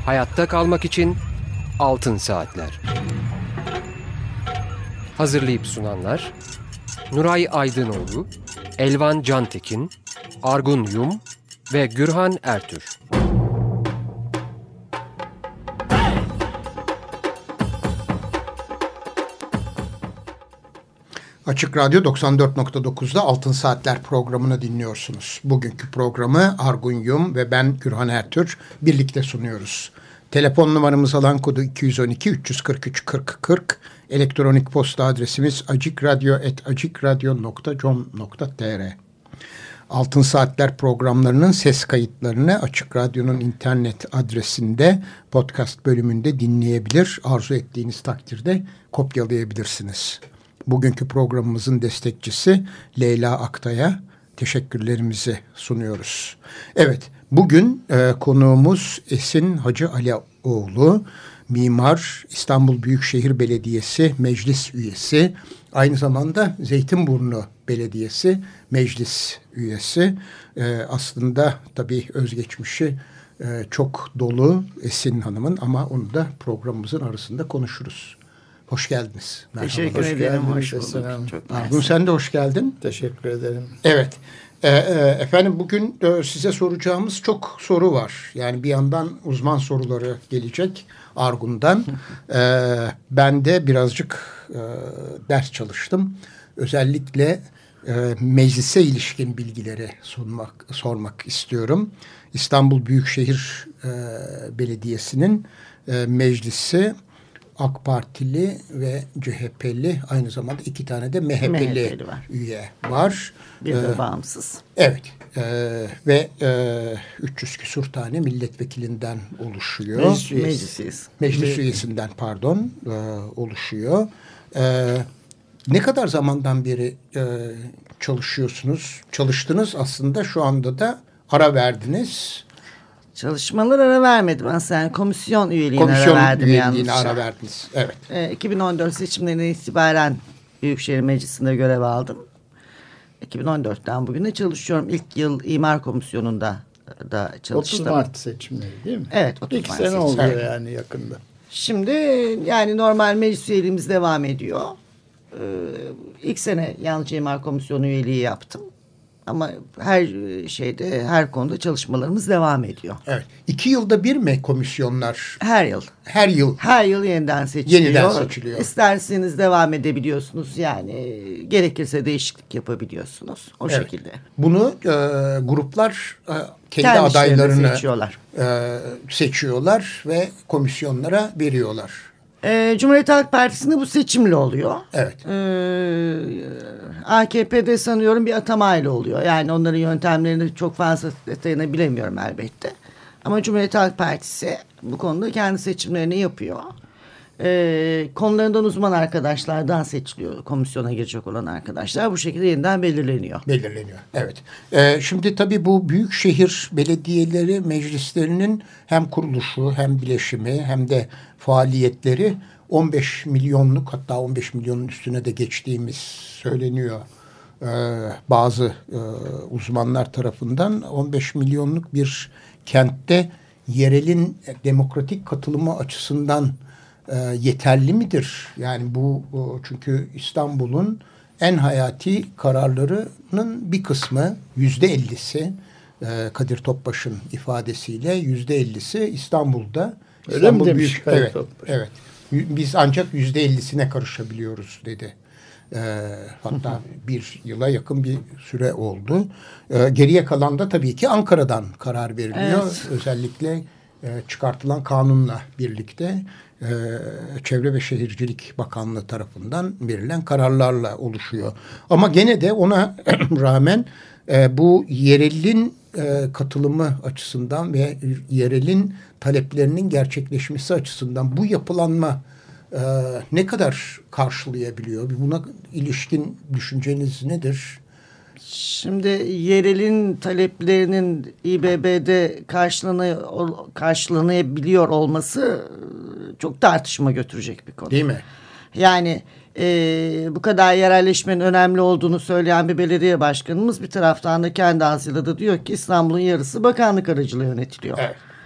Hayatta kalmak için Altın Saatler. Hazırlayıp sunanlar Nuray Aydınoğlu, Elvan Cantekin, Argun Yum ve Gürhan Ertür. Açık Radyo 94.9'da Altın Saatler programını dinliyorsunuz. Bugünkü programı Argun Yum ve ben Gürhan Ertür birlikte sunuyoruz. Telefon numaramız alan kodu 212 343 40 40. Elektronik posta adresimiz acikradyo@acikradyo.com.tr. Altın Saatler programlarının ses kayıtlarını Açık Radyo'nun internet adresinde podcast bölümünde dinleyebilir. Arzu ettiğiniz takdirde kopyalayabilirsiniz. Bugünkü programımızın destekçisi Leyla Aktay'a teşekkürlerimizi sunuyoruz. Evet, bugün konuğumuz Esin Hacı Alioğlu, mimar, İstanbul Büyükşehir Belediyesi meclis üyesi, aynı zamanda Zeytinburnu Belediyesi meclis üyesi. Aslında tabii özgeçmişi çok dolu Esin Hanım'ın ama onu da programımızın arasında konuşuruz. Hoş geldiniz. Merhaba. Teşekkür ederim. Hoş bulduk. Argun, sen de hoş geldin. Teşekkür ederim. Evet. Efendim bugün size soracağımız çok soru var. Yani bir yandan uzman soruları gelecek Argun'dan. Ben de birazcık ders çalıştım. Özellikle meclise ilişkin bilgileri sormak istiyorum. İstanbul Büyükşehir Belediyesi'nin meclisi AK Partili ve CHP'li, aynı zamanda 2 tane de MHP'li üye var. Bir de bağımsız. Evet. Ve 300 küsur tane milletvekilinden oluşuyor. Meclis üyesinden oluşuyor. Ne kadar zamandan beri çalışıyorsunuz? Çalıştınız aslında, şu anda da ara verdiniz. Çalışmalar ara vermedim aslında. Yani komisyon üyeliğine ara verdim. Komisyon ara verdiniz. Evet. 2014 seçimlerinden itibaren Büyükşehir Meclisi'nde görev aldım. 2014'ten bugüne çalışıyorum. İlk yıl İmar Komisyonu'nda da çalıştım. 30 Mart seçimleri değil mi? Evet. 30 İlk Mart sene seçimleri. oluyor yani yakında. Şimdi yani normal meclis üyeliğimiz devam ediyor. İlk sene yalnızca İmar Komisyonu üyeliği yaptım. Ama her konuda çalışmalarımız devam ediyor. Evet. 2 yılda bir mi komisyonlar? Her yıl. Her yıl yeniden seçiliyor. İsterseniz devam edebiliyorsunuz. Yani gerekirse değişiklik yapabiliyorsunuz. O şekilde. Bunu gruplar kendi adaylarını seçiyorlar ve komisyonlara veriyorlar. Cumhuriyet Halk Partisi'nde bu seçimle oluyor. Evet. AKP'de sanıyorum bir atamayla oluyor. Yani onların yöntemlerini çok fazla detayını bilemiyorum elbette. Ama Cumhuriyet Halk Partisi bu konuda kendi seçimlerini yapıyor. Konularından uzman arkadaşlardan seçiliyor. Komisyona girecek olan arkadaşlar bu şekilde yeniden belirleniyor. Evet. Şimdi tabii bu büyükşehir belediyeleri meclislerinin hem kuruluşu hem bileşimi hem de faaliyetleri 15 milyonluk, hatta 15 milyonun üstüne de geçtiğimiz söyleniyor. Bazı uzmanlar tarafından 15 milyonluk bir kentte yerelin demokratik katılımı açısından yeterli midir? Yani bu çünkü İstanbul'un en hayati kararlarının bir kısmı, %50'si Kadir Topbaş'ın ifadesiyle %50'si İstanbul'da. Öyle İstanbul mi demiş Kadir Topbaş? Evet. Biz ancak %50'sine karışabiliyoruz dedi. Hatta bir yıla yakın bir süre oldu. Geriye kalan da tabii ki Ankara'dan karar veriliyor. Evet. Özellikle çıkartılan kanunla birlikte Çevre ve Şehircilik Bakanlığı tarafından verilen kararlarla oluşuyor. Ama gene de ona rağmen bu yerelin katılımı açısından ve yerelin taleplerinin gerçekleşmesi açısından bu yapılanma ne kadar karşılayabiliyor? Buna ilişkin düşünceniz nedir? Şimdi yerelin taleplerinin İBB'de karşılanabiliyor olması çok tartışma götürecek bir konu. Değil mi? Yani bu kadar yerelleşmenin önemli olduğunu söyleyen bir belediye başkanımız bir taraftan da kendi ağzıyla da diyor ki İstanbul'un yarısı bakanlık aracılığıyla yönetiliyor. Evet.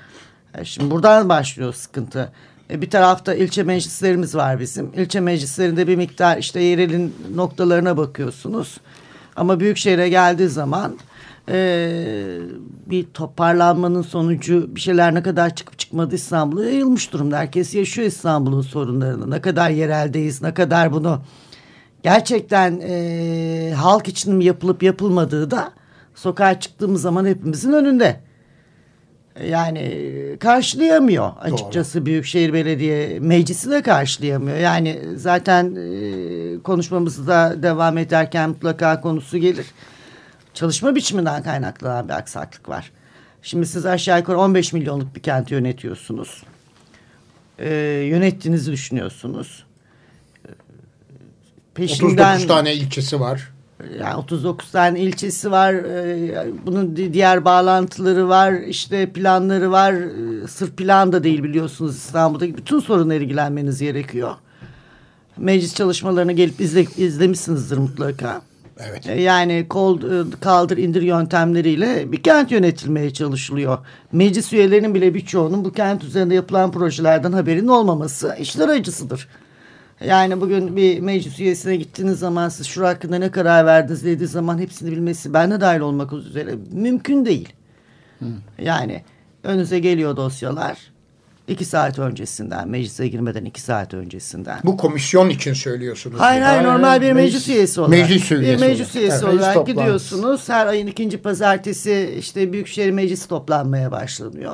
Şimdi buradan başlıyor sıkıntı. Bir tarafta ilçe meclislerimiz var bizim. İlçe meclislerinde bir miktar işte yerelin noktalarına bakıyorsunuz. Ama büyükşehire geldiği zaman bir toparlanmanın sonucu bir şeyler ne kadar çıkıp çıkmadı İstanbul'a yayılmış durumda. Herkes yaşıyor İstanbul'un sorunlarını. Ne kadar yereldeyiz, ne kadar bunu gerçekten halk için mi yapılıp yapılmadığı da sokağa çıktığımız zaman hepimizin önünde. Yani karşılayamıyor açıkçası. Doğru. Büyükşehir Belediye Meclisi de karşılayamıyor. Yani zaten konuşmamızda devam ederken mutlaka konusu gelir. Çalışma biçiminden kaynaklanan bir aksaklık var. Şimdi siz aşağı yukarı 15 milyonluk bir kenti yönetiyorsunuz. Yönettiğinizi düşünüyorsunuz. Peşinden, 39 tane ilçesi var. Yani 39 tane ilçesi var. Bunun diğer bağlantıları var. İşte planları var. Sırf plan da değil biliyorsunuz, İstanbul'daki bütün sorunlara ilgilenmeniz gerekiyor. Meclis çalışmalarını gelip izlemişsinizdir mutlaka. Evet. Yani kaldır indir yöntemleriyle bir kent yönetilmeye çalışılıyor. Meclis üyelerinin bile birçoğunun bu kent üzerinde yapılan projelerden haberinin olmaması işler acısıdır. Yani bugün bir meclis üyesine gittiğiniz zaman siz şu hakkında ne karar verdiniz dediği zaman hepsini bilmesi, ben de dahil olmak üzere, mümkün değil. Yani önünüze geliyor dosyalar 2 saat öncesinden, meclise girmeden 2 saat öncesinden. Bu komisyon için söylüyorsunuz. Hayır, normal bir meclis üyesi olarak. Meclis üyesi olarak gidiyorsunuz. Her ayın 2. pazartesi işte Büyükşehir Meclisi toplanmaya başlanıyor.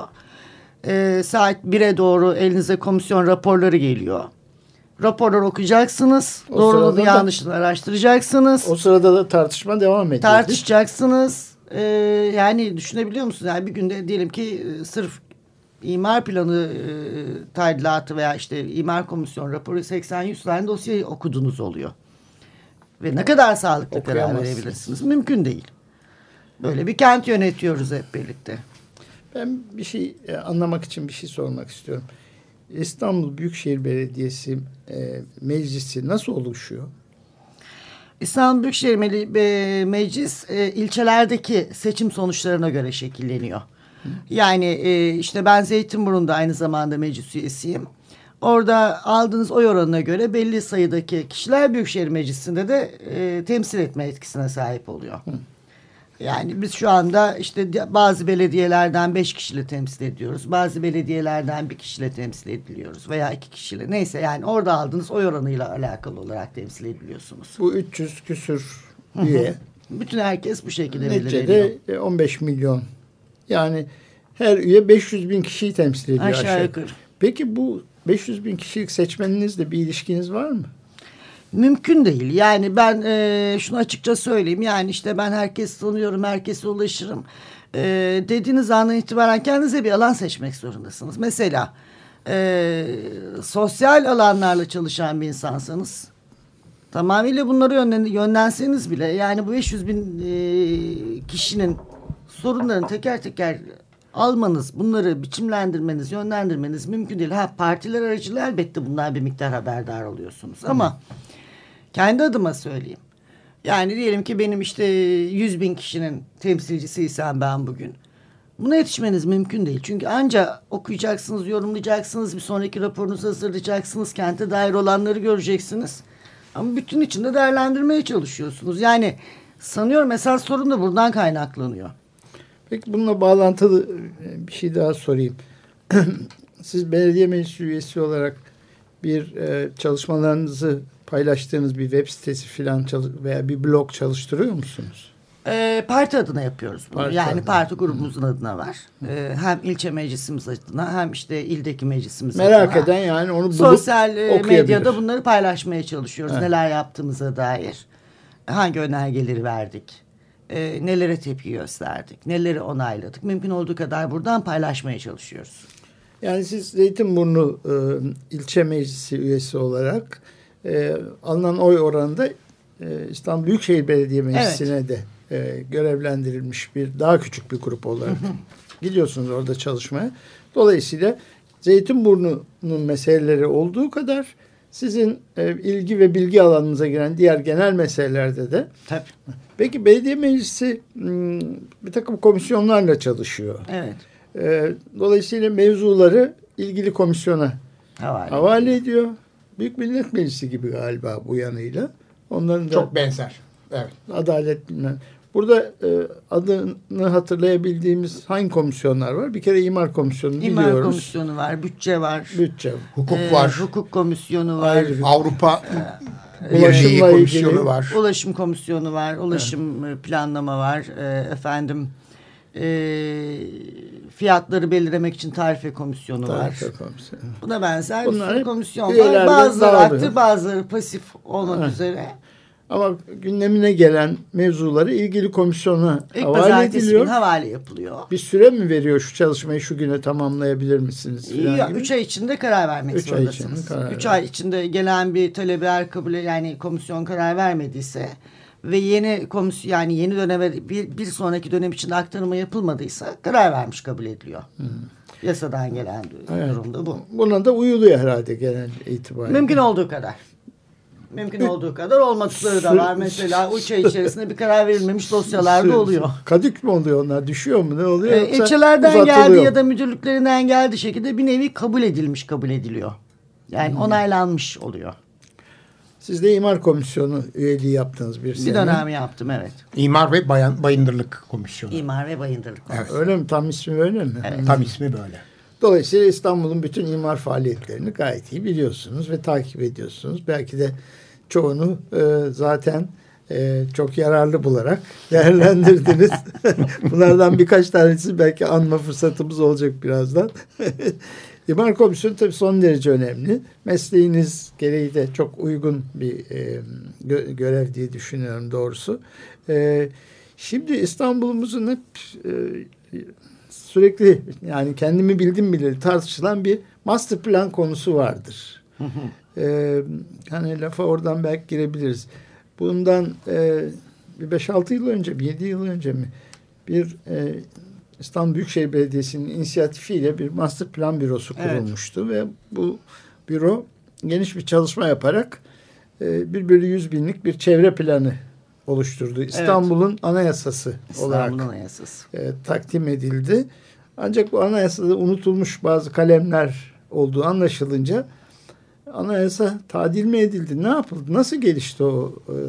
Saat 1'e doğru elinize komisyon raporları geliyor. Raporları okuyacaksınız. Doğruluğunu yanlışını araştıracaksınız. O sırada da tartışma devam ediyor. Tartışacaksınız. Yani düşünebiliyor musunuz? Yani bir günde diyelim ki sırf imar planı tadilatı veya işte imar komisyon raporu 80-100 tane dosyayı okudunuz oluyor. Ve ne kadar sağlıklı karar verebilirsiniz? Mümkün değil. Böyle bir kent yönetiyoruz hep birlikte. Ben bir şey anlamak için bir şey sormak istiyorum. İstanbul Büyükşehir Belediyesi meclisi nasıl oluşuyor? İstanbul Büyükşehir Meclis ilçelerdeki seçim sonuçlarına göre şekilleniyor. Yani işte ben Zeytinburnu'nda aynı zamanda meclis üyesiyim. Orada aldığınız oy oranına göre belli sayıdaki kişiler Büyükşehir Meclisi'nde de temsil etme etkisine sahip oluyor. Yani biz şu anda işte bazı belediyelerden 5 kişiyle temsil ediyoruz. Bazı belediyelerden 1 kişiyle temsil ediliyoruz veya 2 kişiyle. Neyse yani orada aldığınız oy oranıyla alakalı olarak temsil ediliyorsunuz. Bu 300 küsür üye. Bütün herkes bu şekilde belirleniyor. Neticede 15 milyon. Yani her üye 500 bin kişiyi temsil ediyor aşağı yukarı. Peki bu 500 bin kişilik seçmeninizle bir ilişkiniz var mı? Mümkün değil. Yani ben şunu açıkça söyleyeyim. Yani işte ben herkesi tanıyorum, herkese ulaşırım. Dediğiniz andan itibaren kendinize bir alan seçmek zorundasınız. Mesela sosyal alanlarla çalışan bir insansanız tamamıyla bunları yönlenseniz bile yani bu 500 bin kişinin sorunlarını teker teker almanız, bunları biçimlendirmeniz, yönlendirmeniz mümkün değil. Partiler aracılığıyla elbette bunlar bir miktar haberdar oluyorsunuz. Ama kendi adıma söyleyeyim. Yani diyelim ki benim işte 100 bin kişinin temsilcisiysem ben bugün. Buna yetişmeniz mümkün değil. Çünkü ancak okuyacaksınız, yorumlayacaksınız, bir sonraki raporunuzu hazırlayacaksınız, kente dair olanları göreceksiniz. Ama bütün içinde değerlendirmeye çalışıyorsunuz. Yani sanıyorum esas sorun da buradan kaynaklanıyor. Peki bununla bağlantılı bir şey daha sorayım. Siz belediye meclisi üyesi olarak bir çalışmalarınızı paylaştığınız bir web sitesi falan veya bir blog çalıştırıyor musunuz? Parti adına yapıyoruz bunu. Parti grubumuzun adına var. Hem ilçe meclisimiz adına hem işte ildeki meclisimiz adına. Merak eden yani onu bulup sosyal medyada bunları paylaşmaya çalışıyoruz. Evet. Neler yaptığımıza dair. Hangi önergeleri verdik. Nelere tepki gösterdik. Neleri onayladık. Mümkün olduğu kadar buradan paylaşmaya çalışıyoruz. Yani siz Zeytinburnu ilçe meclisi üyesi olarak alınan oy oranında İstanbul Büyükşehir Belediye Meclisi'ne de görevlendirilmiş bir daha küçük bir grup olarak gidiyorsunuz orada çalışmaya. Dolayısıyla Zeytinburnu'nun meseleleri olduğu kadar sizin ilgi ve bilgi alanınıza giren diğer genel meselelerde de. Tabii. Peki belediye meclisi bir takım komisyonlarla çalışıyor. Evet. Dolayısıyla mevzuları ilgili komisyona Havale. havale ediyor. Büyük Millet Meclisi gibi galiba bu yanıyla. Onların da Çok benzer. Evet. adalet bilmem. Burada adını hatırlayabildiğimiz hangi komisyonlar var? Bir kere İmar Komisyonu İmar biliyoruz. Komisyonu var, bütçe var. Bütçe. Hukuk var. Hukuk Komisyonu var. Ayrı. Avrupa Ulaşımla Birliği ilgili. Komisyonu var. Ulaşım Komisyonu var. Ulaşım planlama var. Fiyatları belirlemek için Tarife Komisyonu var. Tarife Komisyonu. Buna benzer Bunlar bir hep komisyon üyelerden var. Bazıları dağılıyor. aktif, bazıları pasif olmak üzere. Ama gündemine gelen mevzuları ilgili komisyona İlk havale pazartesi ediliyor. günü havale yapılıyor. Bir süre mi veriyor, şu çalışmayı şu güne tamamlayabilir misiniz? Falan gibi? 3 ay içinde karar vermek 3 ay zorundasınız. içinde karar 3 ay içinde gelen bir talebi eğer yani komisyon karar vermediyse ve yeni komisyon, yani yeni döneme bir sonraki dönem içinde aktarılma yapılmadıysa karar vermiş kabul ediliyor. Yasadan gelen durumda bu. Buna da uyuluyor herhalde genel itibariyle. Mümkün olduğu kadar. Mümkün olduğu kadar olmadıkları da var. Mesela 3 ay içerisinde bir karar verilmemiş dosyalarda oluyor. Kadük mü oluyor onlar? Düşüyor mu? Ne oluyor? Yoksa İlçelerden uzatılıyor geldi mu? ya da müdürlüklerinden geldiği şekilde bir nevi kabul ediliyor. Yani onaylanmış oluyor. Siz de İmar Komisyonu üyeliği yaptınız bir sene. Bir dönem yaptım, evet. İmar ve Bayındırlık Komisyonu. İmar ve Bayındırlık. Evet. Öyle mi? Tam ismi öyle mi? Evet. Tam ismi böyle. Dolayısıyla İstanbul'un bütün imar faaliyetlerini gayet iyi biliyorsunuz ve takip ediyorsunuz. Belki de çoğunu zaten çok yararlı bularak değerlendirdiniz. Bunlardan birkaç tanesi belki anma fırsatımız olacak birazdan. İmar Komisyonu tabii son derece önemli. Mesleğiniz gereği de çok uygun bir görev diye düşünüyorum doğrusu. Şimdi İstanbul'umuzun hep sürekli, yani kendimi bildim bileli tartışılan bir master plan konusu vardır. Hani lafa oradan belki girebiliriz. Bundan bir 5-6 yıl önce, 7 yıl önce mi bir İstanbul Büyükşehir Belediyesi'nin inisiyatifiyle bir master plan bürosu kurulmuştu ve bu büro geniş bir çalışma yaparak 1/100 binlik bir çevre planı oluşturdu. İstanbul'un anayasası olarak Anayasası. takdim edildi. Ancak bu anayasada unutulmuş bazı kalemler olduğu anlaşılınca anayasa tadil mi edildi? Ne yapıldı? Nasıl gelişti o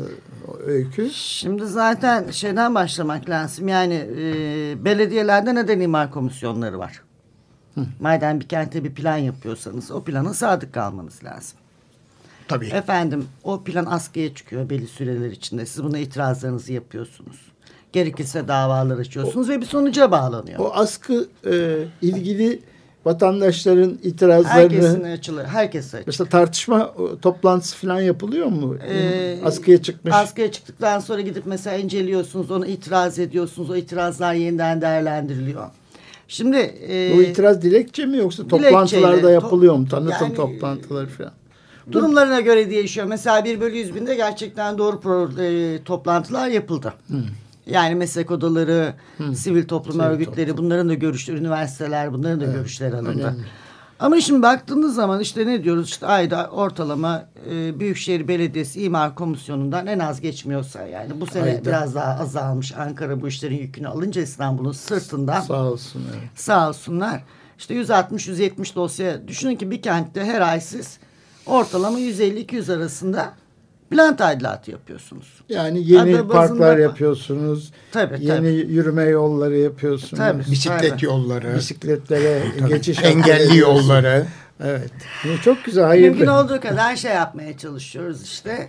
öykü? Şimdi zaten şeyden başlamak lazım. Yani belediyelerde neden imar komisyonları var? Madem bir kente bir plan yapıyorsanız o plana sadık kalmanız lazım. Tabii. Efendim, o plan askıya çıkıyor belli süreler içinde. Siz buna itirazlarınızı yapıyorsunuz. Gerekirse davalar açıyorsunuz ve bir sonuca bağlanıyor. O askı ilgili vatandaşların itirazlarını, Herkesin açılır. Herkes açılır. mesela tartışma toplantısı falan yapılıyor mu? Askıya çıkmış. Askıya çıktıktan sonra gidip mesela inceliyorsunuz, ona itiraz ediyorsunuz. O itirazlar yeniden değerlendiriliyor. Şimdi bu itiraz dilekçe mi yoksa toplantılarda yapılıyor mu? Tanıtım toplantıları falan. Durumlarına göre değişiyor. Mesela 1/100.000'de gerçekten doğru toplantılar yapıldı. Yani meslek odaları, sivil toplum örgütleri, bunların da görüşleri, üniversiteler, bunların da görüşleri alındı. Önemli. Ama şimdi baktığınız zaman işte ne diyoruz? İşte ayda ortalama Büyükşehir Belediyesi İmar Komisyonu'ndan en az geçmiyorsa, yani bu sene biraz daha azalmış. Ankara bu işlerin yükünü alınca İstanbul'un sırtından. Sağ olsun. Evet. Sağ olsunlar. İşte 160-170 dosya. Düşünün ki bir kentte her ay siz ortalama 150-200 arasında plan tadilatı yapıyorsunuz. Yani yeni Adı parklar bazında yapıyorsunuz. Yeni yürüme yolları yapıyorsunuz. Bisiklet yolları. Bisikletlere geçiş. Engelli yolları. Evet. Çok güzel. Hayırlı. Mümkün olduğu kadar şey yapmaya çalışıyoruz işte.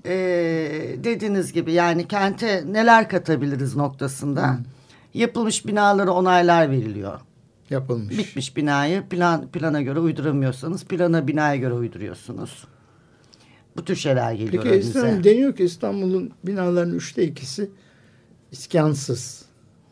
Dediğiniz gibi yani kente neler katabiliriz noktasında. Yapılmış binalara onaylar veriliyor. Yapılmış. Bitmiş binayı plana göre uyduramıyorsanız plana binaya göre uyduruyorsunuz. Bu tür şeyler geliyor önümüze. Peki deniyor ki İstanbul'un binalarının 2/3 iskansız.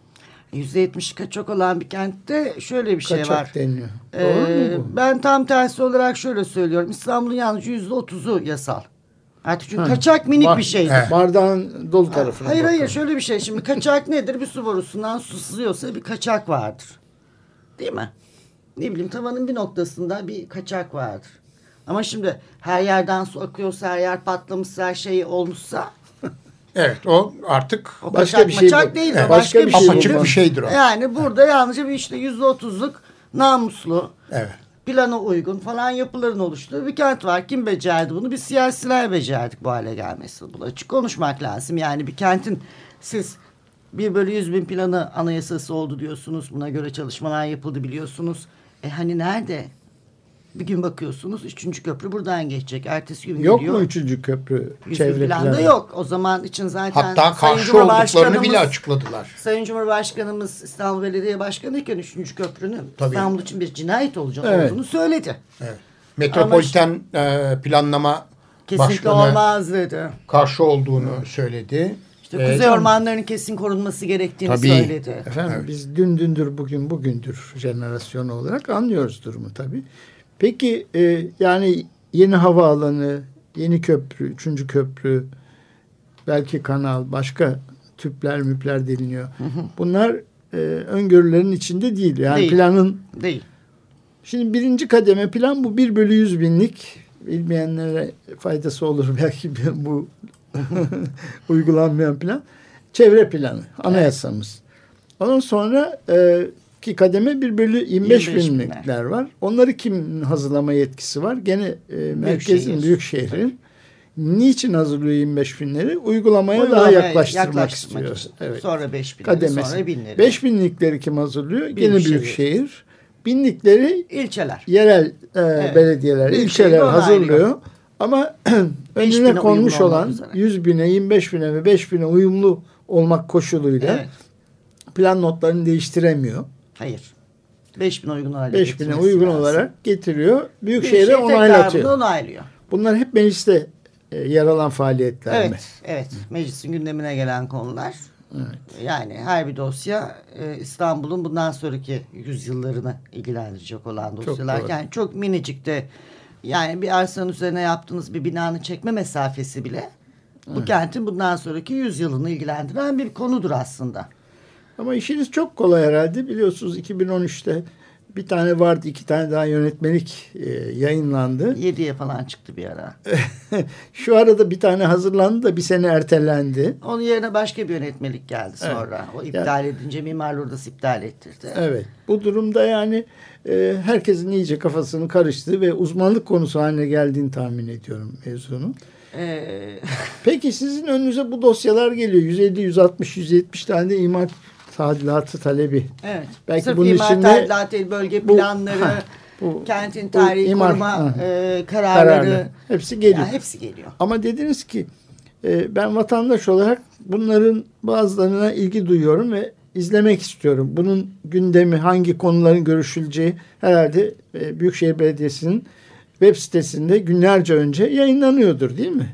%70 kaçak olan bir kentte şöyle bir şey var. Kaçak deniyor. Doğru mu bu? Ben tam tersi olarak şöyle söylüyorum. İstanbul'un yalnızca %30'u yasal. Artık çünkü kaçak minik bir şeydir. Bardağın dolu tarafına Hayır şöyle bir şey. Şimdi kaçak nedir? Bir su borusundan su sızıyorsa bir kaçak vardır. Değil mi? Ne bileyim, tavanın bir noktasında bir kaçak vardır. Ama şimdi her yerden su akıyorsa, her yer patlamışsa, her şey olmuşsa Evet, o artık O Başka kaçak bir şey maçak bu. değil. Evet. Başka bir şey. apaçık bir şeydir o. Yani burada yalnızca bir işte %30'luk namuslu, Evet. plana uygun falan yapıların oluştuğu bir kent var. Kim becerdi bunu? Biz siyasiler becerdik bu hale gelmesi. Bu açık konuşmak lazım. Yani bir kentin siz 1/100.000 planı anayasası oldu diyorsunuz. Buna göre çalışmalar yapıldı biliyorsunuz. Hani nerede? Bir gün bakıyorsunuz 3. köprü buradan geçecek. Ertesi gün Yok geliyor. mu 3. köprü 100.000 çevre planda planı? yok. O zaman için zaten Hatta Sayın karşı olduklarını Cumhurbaşkanımız- bile açıkladılar. Sayın Cumhurbaşkanımız İstanbul Belediye Başkanı iken 3. köprünün Tabii. İstanbul için bir cinayet olacak Evet. olduğunu söyledi. Evet. Metropoliten planlama Kesinlikle başkanı olmaz dedi. karşı olduğunu söyledi. İşte kuzey ormanlarının kesin korunması gerektiğini Tabii. söyledi. Efendim biz dündür bugün bugündür jenerasyonu olarak anlıyoruz durumu tabii. Peki yani yeni havaalanı, yeni köprü, 3. köprü, belki kanal, başka tüpler müpler deliniyor. Bunlar öngörülerin içinde değil. Yani Değil. planın Değil. şimdi 1. kademe plan bu 1/100.000'lik, bilmeyenlere faydası olur belki bu uygulanmayan plan. Çevre planı, anayasamız. Ondan sonra ki kademe 1/25.000'likler var. Onları kim hazırlama yetkisi var? Gene merkezin, büyükşehirin. Niçin hazırlıyor 25.000'leri? Uygulamaya daha yaklaştırmak istiyor. için. Evet. Sonra 5.000'leri, Kademesi. sonra 1.000'leri. 5.000'likleri kim hazırlıyor? Gene Büyükşehir. büyükşehir. 1000'likleri İlçeler. yerel Evet. belediyeler, Büyükşehir ilçeler onaylıyor. hazırlıyor. Ama 5.000'e önüne konmuş uyumlu olmak olan üzere. 100.000'e, 25.000'e ve 5.000'e uyumlu olmak koşuluyla Evet. plan notlarını değiştiremiyor. Hayır. 5.000 uygun olarak 5.000'e uygun olarak getiriyor. Büyükşehir'e Büyükşehir onaylatıyor. tekrarını onaylıyor. Bunlar hep mecliste yer alan faaliyetler mi? Evet, evet. Meclisin gündemine gelen konular. Yani her bir dosya İstanbul'un bundan sonraki yüzyıllarını ilgilendirecek olan dosyalar. doğru. Yani çok minicik de yani bir arsanın üzerine yaptığınız bir binanın çekme mesafesi bile bu kentin bundan sonraki yüzyılını ilgilendiren bir konudur aslında. Ama işiniz çok kolay herhalde. Biliyorsunuz 2013'te bir tane vardı, 2 tane daha yönetmelik yayınlandı. 7'ye falan çıktı bir ara. Şu arada bir tane hazırlandı da bir sene ertelendi. Onun yerine başka bir yönetmelik geldi sonra. O iptal edince Mimarlar Odası iptal ettirdi. Evet. Bu durumda yani herkesin iyice kafasının karıştığı ve uzmanlık konusu haline geldiğini tahmin ediyorum mevzunun. Peki sizin önünüze bu dosyalar geliyor. 150, 160, 170 tane de imar tadilatı talebi. Evet. Belki Sırf bunun imar içinde tadilatı, bölge planları, kentin tarihi imar, koruma kararları. Hepsi geliyor. Yani hepsi geliyor. Ama dediniz ki ben vatandaş olarak bunların bazılarına ilgi duyuyorum ve izlemek istiyorum. Bunun gündemi, hangi konuların görüşüleceği herhalde Büyükşehir Belediyesi'nin web sitesinde günlerce önce yayınlanıyordur değil mi?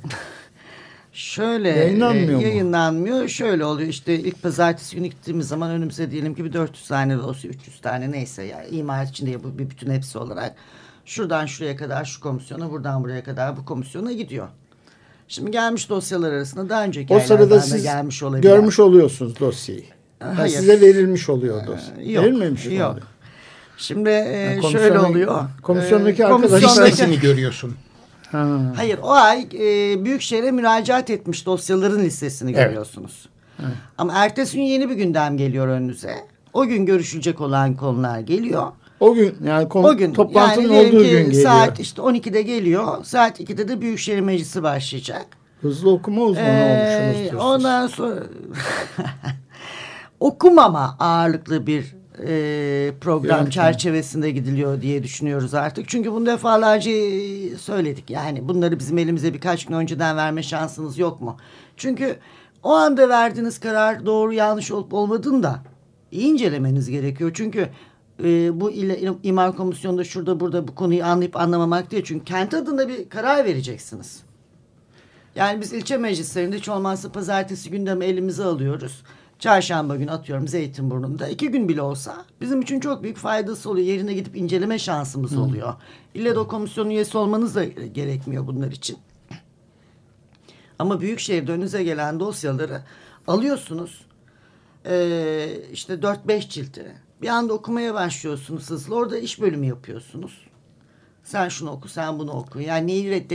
Şöyle yayınlanmıyor Şöyle oluyor işte ilk pazartesi günü gittiğimiz zaman önümüze diyelim ki bir 400 tane dosya 300 tane neyse yani imar içinde bu bir bütün hepsi olarak şuradan şuraya kadar şu komisyona buradan buraya kadar bu komisyona gidiyor. Şimdi gelmiş dosyalar arasında daha önceki o sırada siz gelmiş olabilir. görmüş oluyorsunuz dosyayı. Hayır. Size verilmiş oluyor dosya. Yok. Verilmemiş mi Yok. oluyor? Şimdi şöyle oluyor. Komisyondaki arkadaşlar listesini görüyorsun. Hayır o ay Büyükşehir'e müracaat etmiş dosyaların listesini görüyorsunuz. Evet. Ama ertesi gün yeni bir gündem geliyor önünüze. O gün görüşülecek olan konular geliyor. O gün yani O gün toplantının yani olduğu diyelim gün ki geliyor. saat işte 12'de geliyor. Saat 2'de de Büyükşehir Meclisi başlayacak. Hızlı okuma uzmanı olmuşsunuz diyorsunuz. Ondan sonra okumama ağırlıklı bir program Yöntem. çerçevesinde gidiliyor diye düşünüyoruz artık. Çünkü bunu defalarca söyledik. Yani bunları bizim elimize birkaç gün önceden verme şansınız yok mu? Çünkü o anda verdiğiniz karar doğru yanlış olup olmadığını da iyi incelemeniz gerekiyor. Çünkü bu imar komisyonunda şurada burada bu konuyu anlayıp anlamamak değil. Çünkü kent adına bir karar vereceksiniz. Yani biz ilçe meclislerinde hiç olmazsa pazartesi gündemi elimize alıyoruz. Çarşamba günü atıyorum Zeytinburnu'nda 2 gün bile olsa bizim için çok büyük faydası oluyor. Yerine gidip inceleme şansımız oluyor. İlle de o komisyonun üyesi olmanız da gerekmiyor bunlar için. Ama Büyükşehir'de önünüze gelen dosyaları alıyorsunuz. İşte 4-5 cildi. Bir anda okumaya başlıyorsunuz hızlı. Orada iş bölümü yapıyorsunuz. Sen şunu oku, sen bunu oku. Yani neyi reddettik?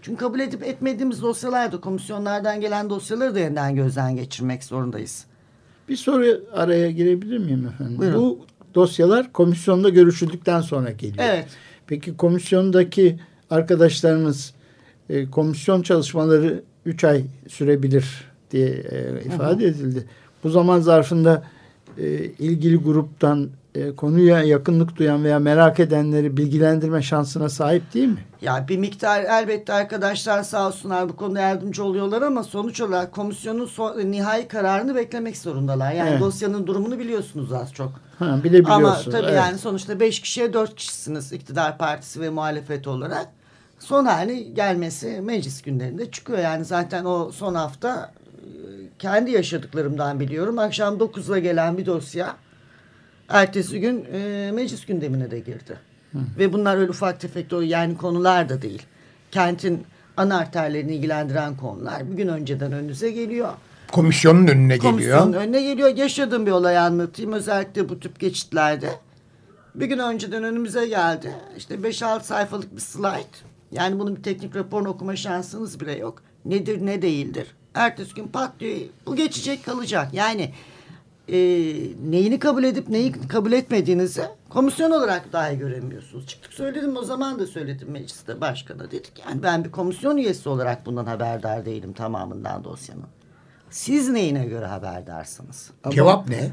Çünkü kabul edip etmediğimiz dosyalar da, komisyonlardan gelen dosyaları da yeniden gözden geçirmek zorundayız. Bir soru araya girebilir miyim efendim? Buyurun. Bu dosyalar komisyonda görüşüldükten sonra geliyor. Evet. Peki komisyondaki arkadaşlarımız komisyon çalışmaları 3 ay sürebilir diye ifade edildi. Bu zaman zarfında ilgili gruptan konuya yakınlık duyan veya merak edenleri bilgilendirme şansına sahip değil mi? Ya bir miktar elbette arkadaşlar sağ olsunlar bu konuda yardımcı oluyorlar ama sonuç olarak komisyonun nihai kararını beklemek zorundalar. Yani Evet. dosyanın durumunu biliyorsunuz az çok. Bilebiliyorsunuz. Ama tabii evet. yani sonuçta 5 kişiye 4 kişisiniz iktidar partisi ve muhalefet olarak. Son hali gelmesi meclis günlerinde çıkıyor. Yani zaten o son hafta kendi yaşadıklarımdan biliyorum. Akşam 9'da gelen bir dosya ertesi gün meclis gündemine de girdi. Ve bunlar öyle ufak tefek yani konular da değil. Kentin ana arterlerini ilgilendiren konular. Bir gün önceden önünüze geliyor. Komisyonun önüne geliyor. Komisyonun önüne geliyor. Yaşadığım bir olayı anlatayım. Özellikle bu tip geçitlerde. Bir gün önceden önümüze geldi. İşte 5-6 sayfalık bir slide. Yani bunun bir teknik raporunu okuma şansınız bile yok. Nedir ne değildir. Ertesi gün pat diyor. Bu geçecek kalacak. Yani neyini kabul edip neyi kabul etmediğinizi komisyon olarak dahi göremiyorsunuz. Çıktık söyledim, o zaman da söyledim mecliste, başkana dedik. Yani ben bir komisyon üyesi olarak bundan haberdar değilim tamamından dosyanın. Siz neyine göre haberdarsınız? Cevap ne?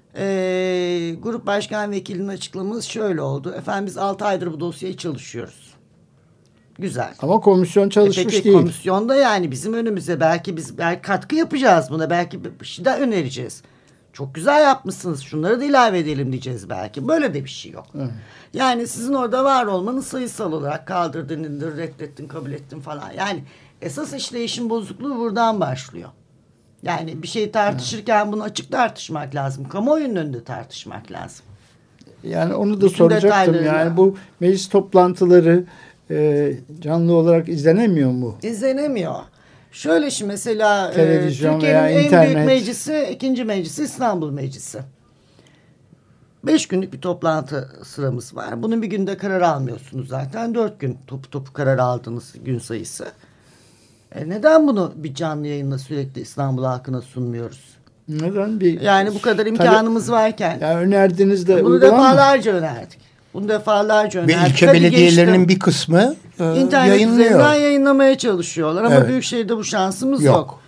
Grup başkan vekilinin açıklaması şöyle oldu. Efendim biz 6 aydır bu dosyayı çalışıyoruz. Güzel. Ama komisyon çalışmış peki, değil. komisyonda yani bizim önümüze belki katkı yapacağız buna. Belki bir şey de önereceğiz. Çok güzel yapmışsınız. Şunları da ilave edelim diyeceğiz belki. Böyle de bir şey yok. Evet. Yani sizin orada var olmanız sayısal olarak kaldırdın, indir, reddettin, kabul ettin falan. Yani esas işleyişin bozukluğu buradan başlıyor. Yani bir şeyi tartışırken bunu açık tartışmak lazım. Kamuoyunun önünde tartışmak lazım. Yani onu da bütün soracaktım. Yani bu meclis toplantıları canlı olarak izlenemiyor mu? İzlenemiyor. Şöyle şimdi mesela televizyon Türkiye'nin veya en internet. büyük meclisi, ikinci meclisi İstanbul Meclisi. 5 günlük bir toplantı sıramız var. Bunun bir günde karar almıyorsunuz zaten. 4 gün topu karar aldığınız gün sayısı. Neden bunu bir canlı yayınla sürekli İstanbul halkına sunmuyoruz? Neden Yani bu kadar imkanımız varken. Yani önerdiniz de bunu defalarca önerdik. Bunu defalarca önerdik. Ve ilçe belediyelerinin bir kısmı İnternet üzerinden yayınlamaya çalışıyorlar ama evet. Büyükşehir'de bu şansımız yok.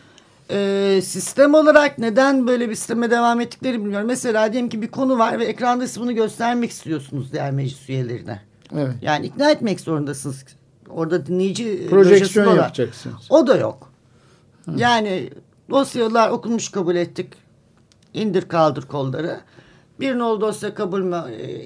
Sistem olarak neden böyle bir sisteme devam ettikleri bilmiyorum. Mesela diyelim ki bir konu var ve ekranda siz bunu göstermek istiyorsunuz diğer meclis üyelerine. Evet. Yani ikna etmek zorundasınız. Orada dinleyici projeksiyon yapacaksınız. O da yok. Yani dosyalar okunmuş, kabul ettik. İndir kaldır kolları. Bir nol dosya kabul mü,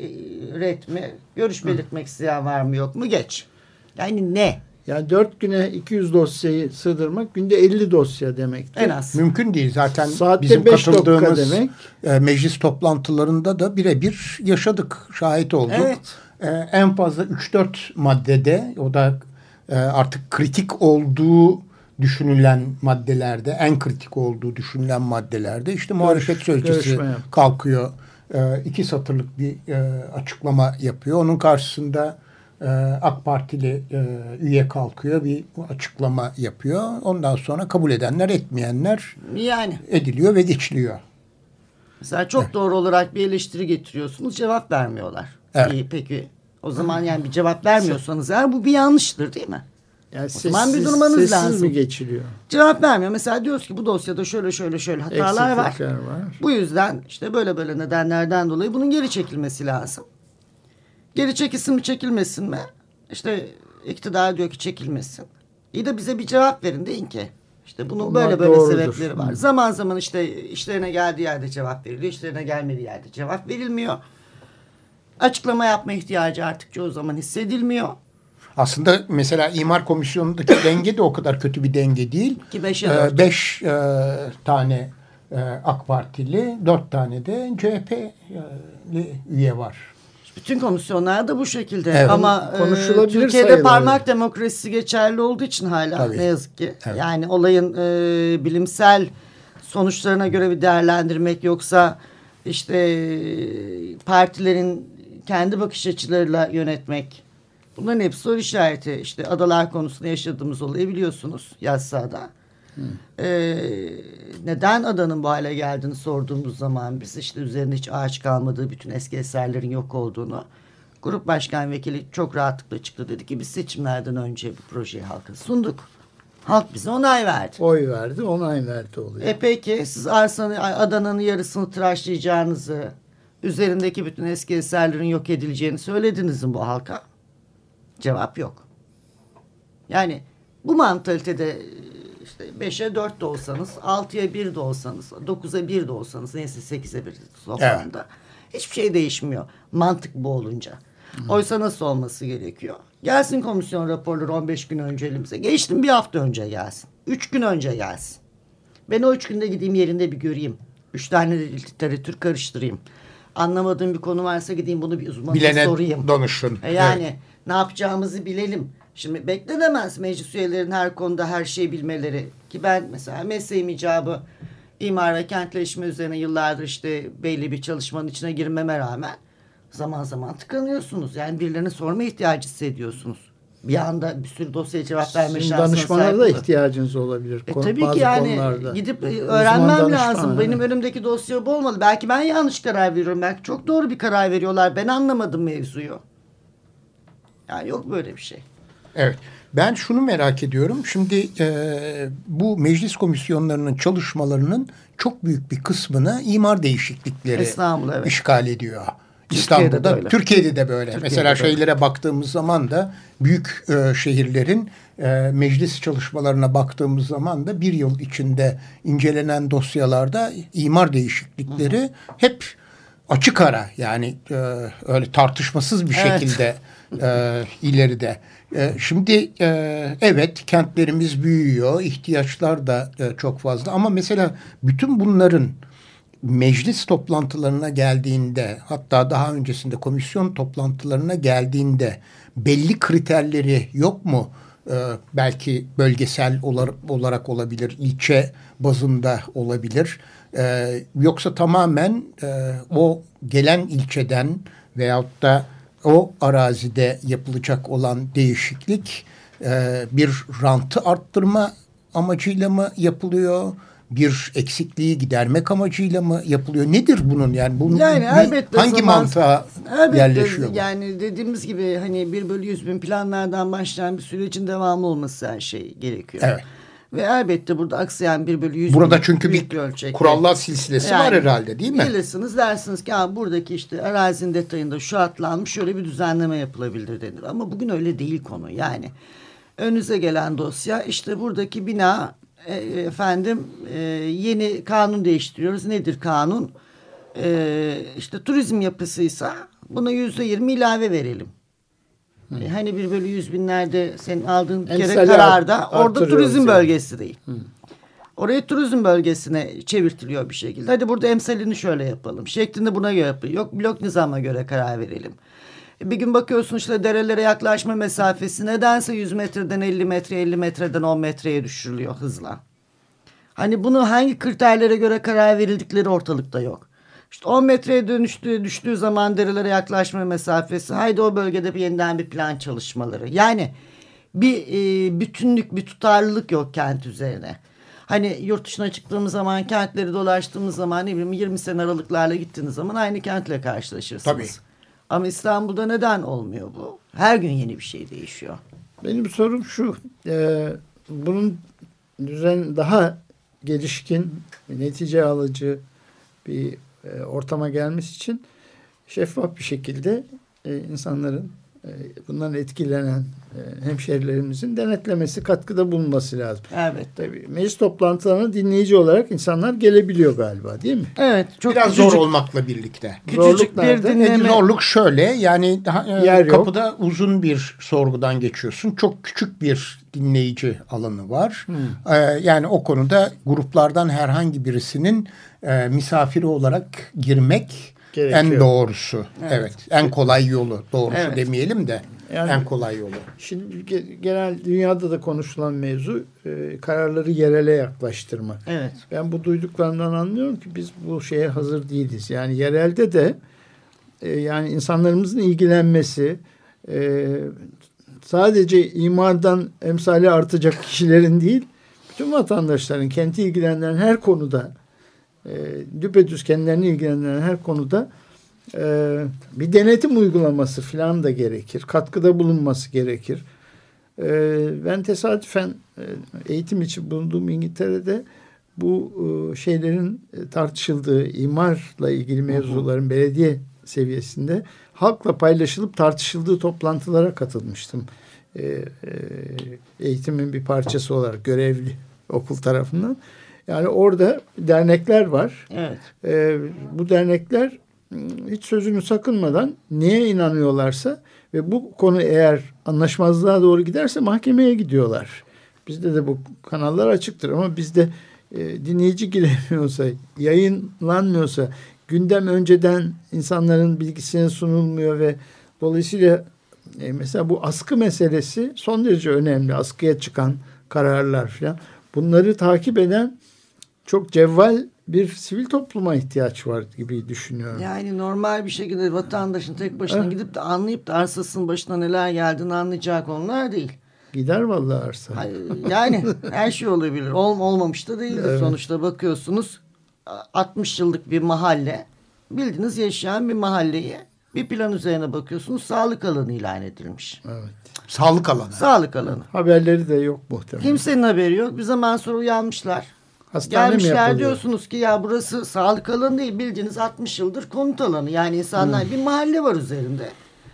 red mi? Görüş belirtmek isteyen var mı yok mu? Geç. Yani ne? Yani 4 güne 200 dosyayı sığdırmak günde 50 dosya demektir. En az. Mümkün değil. Zaten saatte bizim 5 katıldığımız demek. Meclis toplantılarında da birebir yaşadık. Şahit olduk. Evet. En fazla 3-4 maddede, o da artık kritik olduğu düşünülen maddelerde, en kritik olduğu düşünülen maddelerde işte muhalefet sözcüsü kalkıyor. 2 satırlık bir açıklama yapıyor. Onun karşısında AK Partili üye kalkıyor, bir açıklama yapıyor. Ondan sonra kabul edenler, etmeyenler yani ediliyor ve geçiliyor. Mesela çok doğru olarak bir eleştiri getiriyorsunuz, cevap vermiyorlar. Evet. İyi, peki o zaman yani bir cevap vermiyorsanız eğer bu bir yanlıştır değil mi? Yani o zaman bir durmanız lazım. Sessiz mi geçiliyor? Cevap vermiyor. Mesela diyoruz ki bu dosyada şöyle hatalar var. Bu yüzden işte böyle nedenlerden dolayı bunun geri çekilmesi lazım. Geri çekilsin mi çekilmesin mi? İşte iktidar diyor ki çekilmesin. İyi de bize bir cevap verin deyin ki. İşte bunun onlar böyle doğrudur. sebepleri var. Zaman zaman işte işlerine geldiği yerde cevap veriliyor. İşlerine gelmediği yerde cevap verilmiyor. Açıklama yapma ihtiyacı artık çoğu zaman hissedilmiyor. Aslında mesela İmar Komisyonu'ndaki denge de o kadar kötü bir denge değil. Ki 5'e 4. 5 tane AK Partili, 4 tane de CHP'li üye var. Bütün komisyonlarda bu şekilde. Evet. Ama Türkiye'de sayılar. parmak demokrasisi geçerli olduğu için hala Tabii. ne yazık ki. Evet. Yani olayın bilimsel sonuçlarına göre bir değerlendirmek yoksa işte partilerin kendi bakış açılarıyla yönetmek Bunların hepsi soru işareti. İşte adalar konusunda yaşadığımız olayı biliyorsunuz Yassıada. Neden adanın bu hale geldiğini sorduğumuz zaman biz işte üzerinde hiç ağaç kalmadığı, bütün eski eserlerin yok olduğunu, grup başkan vekili çok rahatlıkla çıktı, dedi ki biz seçimlerden önce bu projeyi halka sunduk. Halk bize onay verdi. Oy verdi, onay verdi oluyor. Peki siz adanın yarısını tıraşlayacağınızı, üzerindeki bütün eski eserlerin yok edileceğini söylediniz mi bu halka? Cevap yok. Yani bu mantalitede işte 5'e 4 de olsanız, 6'ya 1 de olsanız, 9'a 1 de olsanız, neyse 8'e 1 toplamda hiçbir şey değişmiyor. Mantık bu olunca. Oysa nasıl olması gerekiyor? Gelsin komisyon raporları 15 gün önce elimize. Geçtim, bir hafta önce gelsin. 3 gün önce gelsin. Ben o 3 günde gideyim, yerinde bir göreyim. 3 tane de literatür karıştırayım. Anlamadığım bir konu varsa gideyim bunu bir uzmanına sorayım. Bilene danışın. Yani ne yapacağımızı bilelim. Şimdi beklenemez meclis üyelerinin her konuda her şeyi bilmeleri. Ki ben mesela mesleğim icabı imar ve kentleşme üzerine yıllardır işte belli bir çalışmanın içine girmeme rağmen zaman zaman tıkanıyorsunuz. Yani birilerine sorma ihtiyacı hissediyorsunuz. Bir anda bir sürü dosyaya cevap verme şansına sahip danışmana da ihtiyacınız olabilir. Tabii ki yani konularda. Gidip öğrenmem lazım. Benim önümdeki dosya bu olmalı. Belki ben yanlış karar veriyorum. Belki çok doğru bir karar veriyorlar. Ben anlamadım mevzuyu. Yani yok böyle bir şey. Evet. Ben şunu merak ediyorum. Şimdi bu meclis komisyonlarının çalışmalarının çok büyük bir kısmını imar değişiklikleri işgal ediyor. İstanbul'da, Türkiye'de de böyle. Mesela şeylere baktığımız zaman da büyük şehirlerin meclis çalışmalarına baktığımız zaman da bir yıl içinde incelenen dosyalarda imar değişiklikleri hep açık ara, yani öyle tartışmasız bir şekilde ileride. Şimdi evet, kentlerimiz büyüyor, ihtiyaçlar da çok fazla, ama mesela bütün bunların meclis toplantılarına geldiğinde, hatta daha öncesinde komisyon toplantılarına geldiğinde belli kriterleri yok mu? Belki bölgesel olarak olabilir, ilçe bazında olabilir. Yoksa tamamen o gelen ilçeden veyahut da o arazide yapılacak olan değişiklik bir rantı arttırma amacıyla mı yapılıyor? Bir eksikliği gidermek amacıyla mı yapılıyor? Nedir bunun? Yani bunun hangi mantığa yerleşiyor bu? Yani dediğimiz gibi hani 1/100.000 planlardan başlayan bir sürecin devamı olması her şey gerekiyor. Evet. Ve elbette burada aksayan 1/100.000. Burada çünkü bir kurallar silsilesi yani, var herhalde, değil mi? Gelirsiniz dersiniz ki buradaki işte arazinin detayında şu atlanmış, şöyle bir düzenleme yapılabilir denir. Ama bugün öyle değil konu. Yani önünüze gelen dosya işte buradaki bina yeni kanun değiştiriyoruz. Nedir kanun? İşte turizm yapısıysa buna %20 ilave verelim. Hani 1/100.000'lerde senin aldığın kere kararda orada turizm bölgesi değil. Orayı turizm bölgesine çevirtiliyor bir şekilde. Hadi burada emsalini şöyle yapalım şeklinde buna göre yapıyor. Yok blok nizama göre karar verelim. Bir gün bakıyorsun işte derelere yaklaşma mesafesi nedense 100 metreden 50 metre, 50 metreden 10 metreye düşürülüyor hızla. Hani bunu hangi kriterlere göre karar verildikleri ortalıkta yok. İşte 10 metreye düştüğü zaman derelere yaklaşma mesafesi, haydi o bölgede yeniden bir plan çalışmaları. Yani bir bütünlük, bir tutarlılık yok kent üzerine. Hani yurt dışına çıktığımız zaman, kentleri dolaştığımız zaman, ne bileyim 20 sene aralıklarla gittiğiniz zaman aynı kentle karşılaşırsınız. Tabii. Ama İstanbul'da neden olmuyor bu? Her gün yeni bir şey değişiyor. Benim sorum şu, bunun düzen daha gelişkin, netice alıcı bir ortama gelmesi için şeffaf bir şekilde insanların bundan etkilenen hemşehrilerimizin denetlemesi, katkıda bulunması lazım. Evet. Tabii meclis toplantılarına dinleyici olarak insanlar gelebiliyor galiba, değil mi? Evet. Çok biraz zor olmakla birlikte. Küçücük bir dinleme. Zorluk şöyle, yani kapıda yok, uzun bir sorgudan geçiyorsun. Çok küçük bir dinleyici alanı var. Yani o konuda gruplardan herhangi birisinin misafiri olarak girmek gerekiyor. En doğrusu. Evet. En kolay yolu. Doğrusu demeyelim de yani, en kolay yolu. Şimdi genel dünyada da konuşulan mevzu kararları yerele yaklaştırmak. Evet. Ben bu duyduklarımdan anlıyorum ki biz bu şeye hazır değiliz. Yani yerelde de yani insanlarımızın ilgilenmesi, sadece imardan emsali artacak kişilerin değil, bütün vatandaşların kenti ilgilendiren her konuda, düpedüz kendilerini ilgilendiren her konuda bir denetim uygulaması falan da gerekir. Katkıda bulunması gerekir. Ben tesadüfen eğitim için bulunduğum İngiltere'de bu şeylerin tartışıldığı, imarla ilgili mevzuların belediye seviyesinde halkla paylaşılıp tartışıldığı toplantılara katılmıştım. Eğitimin bir parçası olarak görevli okul tarafından. Yani orada dernekler var. Evet. Bu dernekler hiç sözünü sakınmadan neye inanıyorlarsa ve bu konu eğer anlaşmazlığa doğru giderse mahkemeye gidiyorlar. Bizde de bu kanallar açıktır ama bizde dinleyici giremiyorsa, yayınlanmıyorsa, gündem önceden insanların bilgisine sunulmuyor ve dolayısıyla mesela bu askı meselesi son derece önemli. Askıya çıkan kararlar falan. Bunları takip eden çok cevval bir sivil topluma ihtiyaç var gibi düşünüyorum. Yani normal bir şekilde vatandaşın tek başına gidip de anlayıp da arsasının başına neler geldiğini anlayacağı konular değil. Gider vallahi arsa. Yani her şey olabilir. Olmamış da değildir. Evet. Sonuçta bakıyorsunuz 60 yıllık bir mahalle, bildiğiniz yaşayan bir mahalleyi bir plan üzerine bakıyorsunuz, sağlık alanı ilan edilmiş. Evet. Sağlık alanı. Sağlık alanı. Haberleri de yok muhtemelen. Kimsenin haberi yok. Bir zaman sonra uyanmışlar. Hastane gelmişler diyorsunuz ki ya burası sağlık alanı değil, bildiğiniz 60 yıldır konut alanı. Yani insanlar bir mahalle var üzerinde.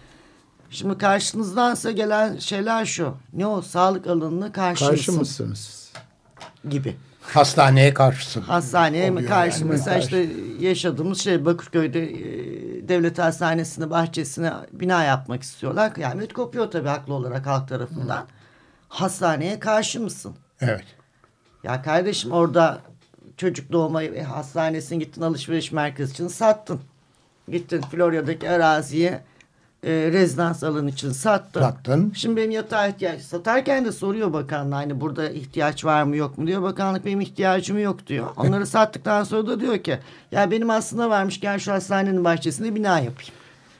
Şimdi karşınızdansa gelen şeyler şu. Ne o? Sağlık alanına karşı mısınız? Gibi. Hastaneye karşısın. Hastaneye mi karşı? Yani. Mesela işte yaşadığımız Bakırköy'de devlet hastanesine, bahçesine bina yapmak istiyorlar. Kıyamet kopuyor tabii haklı olarak halk tarafından. Hastaneye karşı mısın? Evet. Ya kardeşim orada çocuk doğuma hastanesine gittin, alışveriş merkezi için sattın. Gittin Florya'daki araziye rezidans alanı için sattın. Şimdi benim yatağa ihtiyaç satarken de soruyor bakanlık, hani burada ihtiyaç var mı yok mu diyor. Bakanlık benim ihtiyacım yok diyor. Onları sattıktan sonra da diyor ki ya benim aslında varmış, gel şu hastanenin bahçesinde bina yapayım.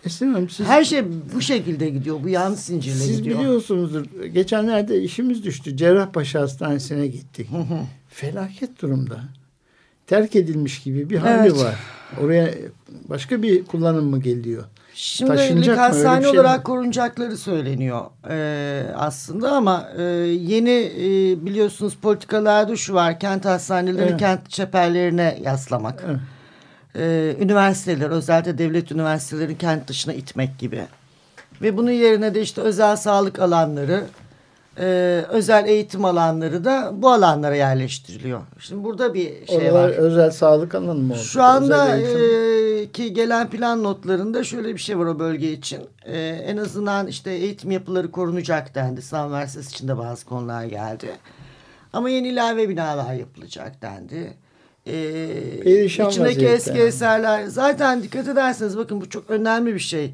Her şey bu şekilde gidiyor. Bu yanlış zincirle gidiyor. Siz biliyorsunuzdur. Geçenlerde işimiz düştü. Cerrahpaşa Hastanesi'ne gittik. Felaket durumda. Terk edilmiş gibi bir hali var. Oraya başka bir kullanım mı geliyor? Şimdi hastane olarak korunacakları söyleniyor aslında ama yeni biliyorsunuz politikalarda şu var, kent hastanelerini kent çeperlerine yaslamak. Evet. Üniversiteler, özellikle devlet üniversitelerini kent dışına itmek gibi. Ve bunun yerine de işte özel sağlık alanları, özel eğitim alanları da bu alanlara yerleştiriliyor. Şimdi burada bir şey var. Özel sağlık alanı mı oldu? Şu anda ki gelen plan notlarında şöyle bir şey var o bölge için. En azından işte eğitim yapıları korunacak dendi. İstanbul Üniversitesi için de bazı konular geldi. Ama yeni ilave binalar yapılacak dendi. İçindeki eski eserler. Zaten dikkat ederseniz bakın bu çok önemli bir şey.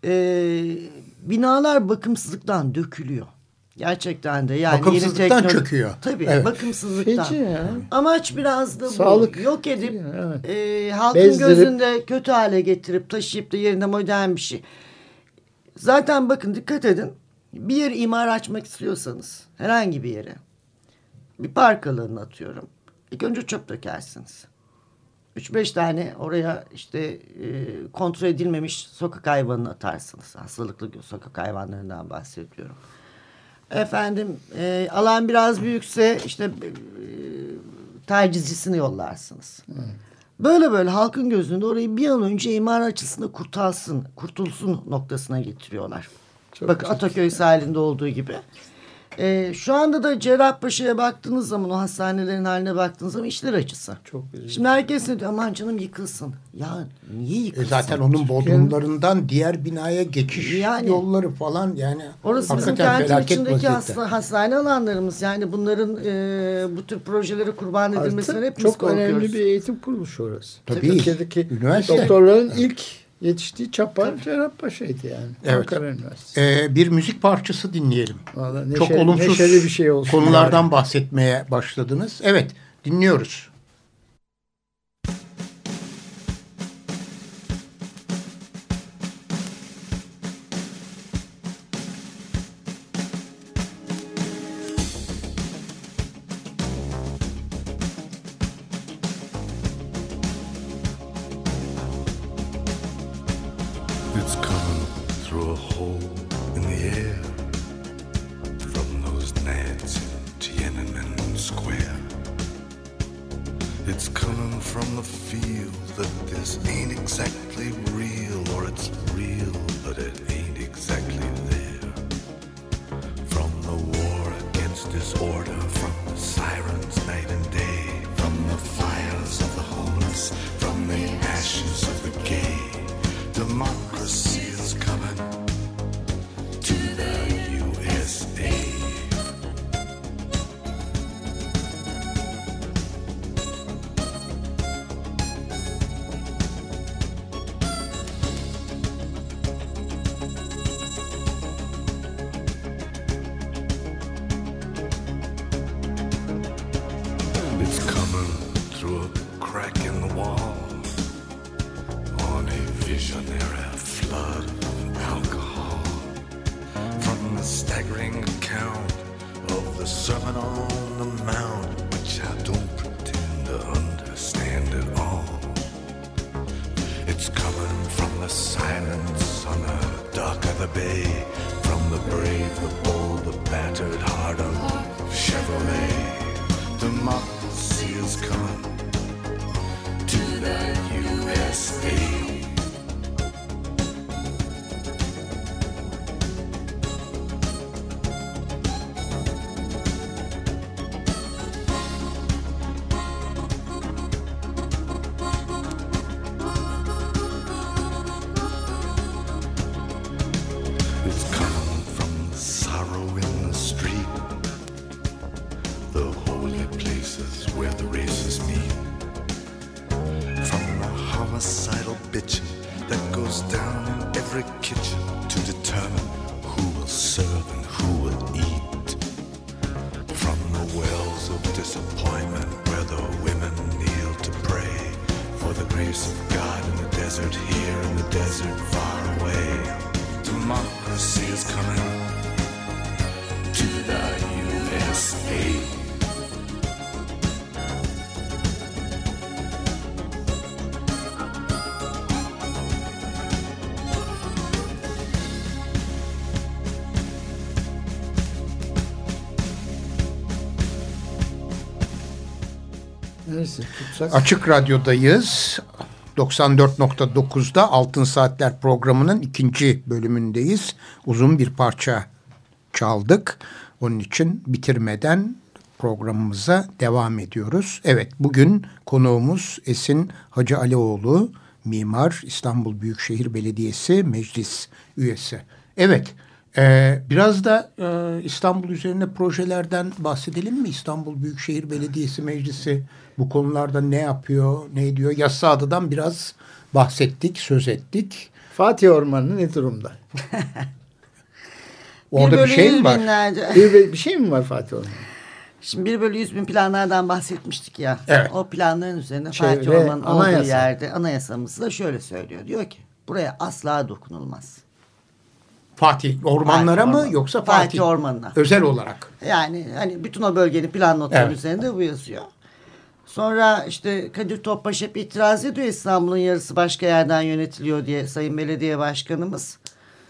Binalar bakımsızlıktan dökülüyor. Gerçekten de. Yani bakımsızlıktan çöküyor. Tabii bakımsızlıktan. Amaç biraz da sağlık. Bu. Yok edip halkın gözünde kötü hale getirip taşıyıp da yerine modern bir şey. Zaten bakın dikkat edin. Bir yer imar açmak istiyorsanız herhangi bir yere bir park alanını atıyorum. İlk önce çöp dökersiniz. 3-5 tane oraya işte kontrol edilmemiş sokak hayvanını atarsınız. Hastalıklı sokak hayvanlarından bahsediyorum. Efendim alan biraz büyükse işte tercihcisini yollarsınız. Böyle halkın gözünde orayı bir an önce imar açısında kurtulsun noktasına getiriyorlar. Bak Ataköy sahilinde olduğu gibi. Şu anda da Cerrahpaşa'ya baktığınız zaman, o hastanelerin haline baktığınız zaman işler acısı. Çok güzel. Şimdi herkes ne diyor? Aman canım yıkılsın. Ya niye yıkılsın? Zaten onun bodrumlarından diğer binaya geçiş yolları falan yani. Orası bizim kentin içindeki hastane alanlarımız. Yani bunların bu tür projeleri kurban edilmesine hepimiz çok korkuyoruz. Önemli bir eğitim kuruluşu orası. Tabii. Türkiye'deki üniversite. Doktorların ilk yetiştiği çapa Cerrahpaşa'ydı yani. Evet. Ankara Üniversitesi. Bir müzik parçası dinleyelim. Vallahi çok olumsuz bir şey olsun konulardan bahsetmeye başladınız. Evet, dinliyoruz. It's coming from the feel that this ain't exactly real, or it's real, but it ain't exactly there. From the war against disorder, from the sirens night and day, from the fires of the homeless, from the ashes of the gay, democracy is coming to the USA. It's coming through a crack in the wall on a visionary flood of alcohol. From the staggering account of the Sermon on the Mount, which I don't pretend to understand at all. It's coming from the silence on the dock of the bay, from the brave, the bold, the battered heart of Chevrolet. Democracy is coming to the USA. It's coming from the sorrow in the street, the holy places where the races meet. From the homicidal bitching that goes down in every kitchen to determine who will serve and who will eat. From the wells of disappointment where the women kneel to pray for the grace of God in the desert here, in the desert far away. Democracy is coming to the USA. Neyse, tutsak. Açık Radyo'dayız. 94.9'da Altın Saatler programının 2. bölümündeyiz. Uzun bir parça çaldık. Onun için bitirmeden programımıza devam ediyoruz. Evet, bugün konuğumuz Esin Hacı Alioğlu, mimar, İstanbul Büyükşehir Belediyesi meclis üyesi. Evet, biraz da İstanbul üzerine projelerden bahsedelim mi? İstanbul Büyükşehir Belediyesi Meclisi bu konularda ne yapıyor, ne ediyor? Yassıada'dan biraz bahsettik, söz ettik. Fatih Ormanı ne durumda? Orada bir şey mi var? Bir şey mi var Fatih Ormanı? Şimdi 1/100.000 planlardan bahsetmiştik ya. Evet. O planların üzerine Çevre, Fatih Orman'ın olduğu anayasa. yerde anayasamız da şöyle söylüyor. Diyor ki buraya asla dokunulmaz. Fatih ormanlara Fatih mı Ormanı. yoksa Fatih? Fatih Ormanı'na. Özel olarak. Yani hani bütün o bölgenin plan notları Evet. üzerinde bu yazıyor. Sonra işte Kadir Topbaş hep itiraz ediyor, İstanbul'un yarısı başka yerden yönetiliyor diye Sayın Belediye Başkanımız.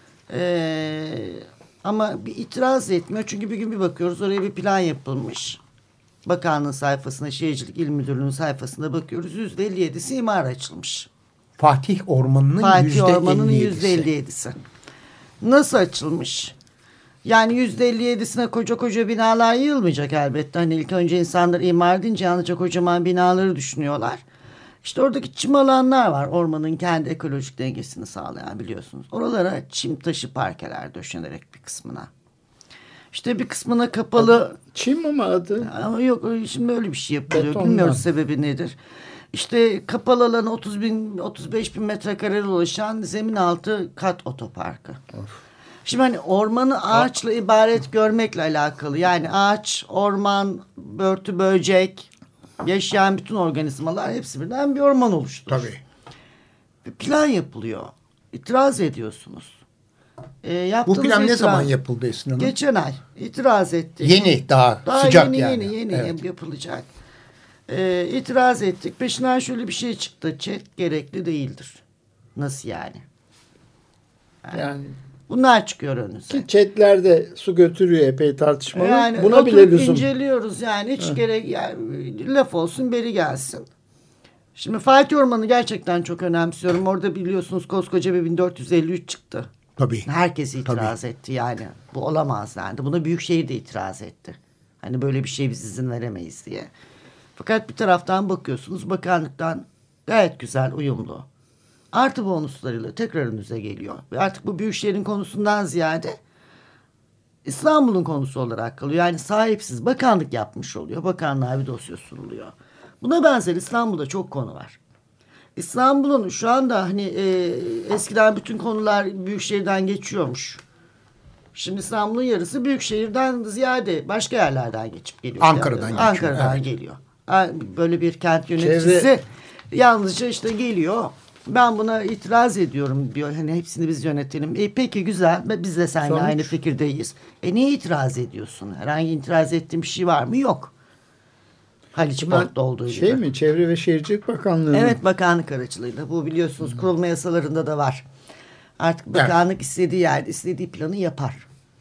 Ama bir itiraz etmiyor. Çünkü bir gün bir bakıyoruz oraya bir plan yapılmış. Bakanlığın sayfasında, Şehircilik İl Müdürlüğü'nün sayfasında bakıyoruz. %57'si imar açılmış. Fatih Ormanı'nın Fatih Ormanı'nın %57'si. %57'si. Nasıl açılmış? Yani %57'sine koca koca binalar yığılmayacak elbette. Hani ilk önce insanlar imar deyince yalnızca kocaman binaları düşünüyorlar. İşte oradaki çim alanlar var. Ormanın kendi ekolojik dengesini sağlayan, biliyorsunuz. Oralara çim taşı parkeler döşenerek bir kısmına. İşte bir kısmına kapalı. Çim ama adı. Ama yok, şimdi öyle bir şey yapılıyor. Betondan. Bilmiyoruz sebebi nedir. İşte kapalı alanı 35 bin metrekareye ulaşan zemin altı kat otoparkı. Şimdi hani ormanı ağaçla ibaret görmekle alakalı. Yani ağaç, orman, börtü, böcek, yaşayan bütün organizmalar hepsi birden bir orman oluşturur. Tabii. Bir plan yapılıyor. İtiraz ediyorsunuz. Bu Yaptığınız plan ne itiraz- zaman yapıldı Esin Hanım? Geçen ay itiraz ettik. Yeni, daha sıcak yani. Yeni Evet. yapılacak. İtiraz ettik. Peşinden şöyle bir şey çıktı. Çet gerekli değildir. Nasıl yani? Yani Bunlar çıkıyor önünüze. Ki chatlerde su götürüyor epey tartışmalı. Yani buna bile oturup lüzum. inceliyoruz yani hiç gerek yani, laf olsun beri gelsin. Şimdi Fatih Orman'ı gerçekten çok önemsiyorum. Orada biliyorsunuz koskoca bir 1453 çıktı. Tabii. Herkes itiraz etti yani. Bu olamaz dendi. Buna Büyükşehir de itiraz etti. Hani böyle bir şey biz izin veremeyiz diye. Fakat bir taraftan bakıyorsunuz bakanlıktan gayet güzel, uyumlu. Artı bonuslarıyla tekrar önünüze geliyor. Ve artık bu Büyükşehir'in konusundan ziyade İstanbul'un konusu olarak kalıyor. Yani sahipsiz bakanlık yapmış oluyor. Bakanlığa bir dosya sunuluyor. Buna benzer İstanbul'da çok konu var. İstanbul'un şu anda hani eskiden bütün konular Büyükşehir'den geçiyormuş. Şimdi İstanbul'un yarısı Büyükşehir'den ziyade başka yerlerden geçip geliyor. Ankara'dan geçiyor. Ankara'dan evet. geliyor. Böyle bir kent yöneticisi yalnızca işte geliyor. Ben buna itiraz ediyorum diyor. Hani hepsini biz yönetelim. Peki güzel. Biz de seninle Sonuç? aynı fikirdeyiz. Niye itiraz ediyorsun? Herhangi itiraz ettiğin bir şey var mı? Yok. Haliç Port'ta olduğu gibi. Mi? Çevre ve Şehircilik Bakanlığı Evet, bakanlık aracılığıyla. Bu biliyorsunuz kurulma yasalarında da var. Artık bakanlık istediği yerde istediği planı yapar.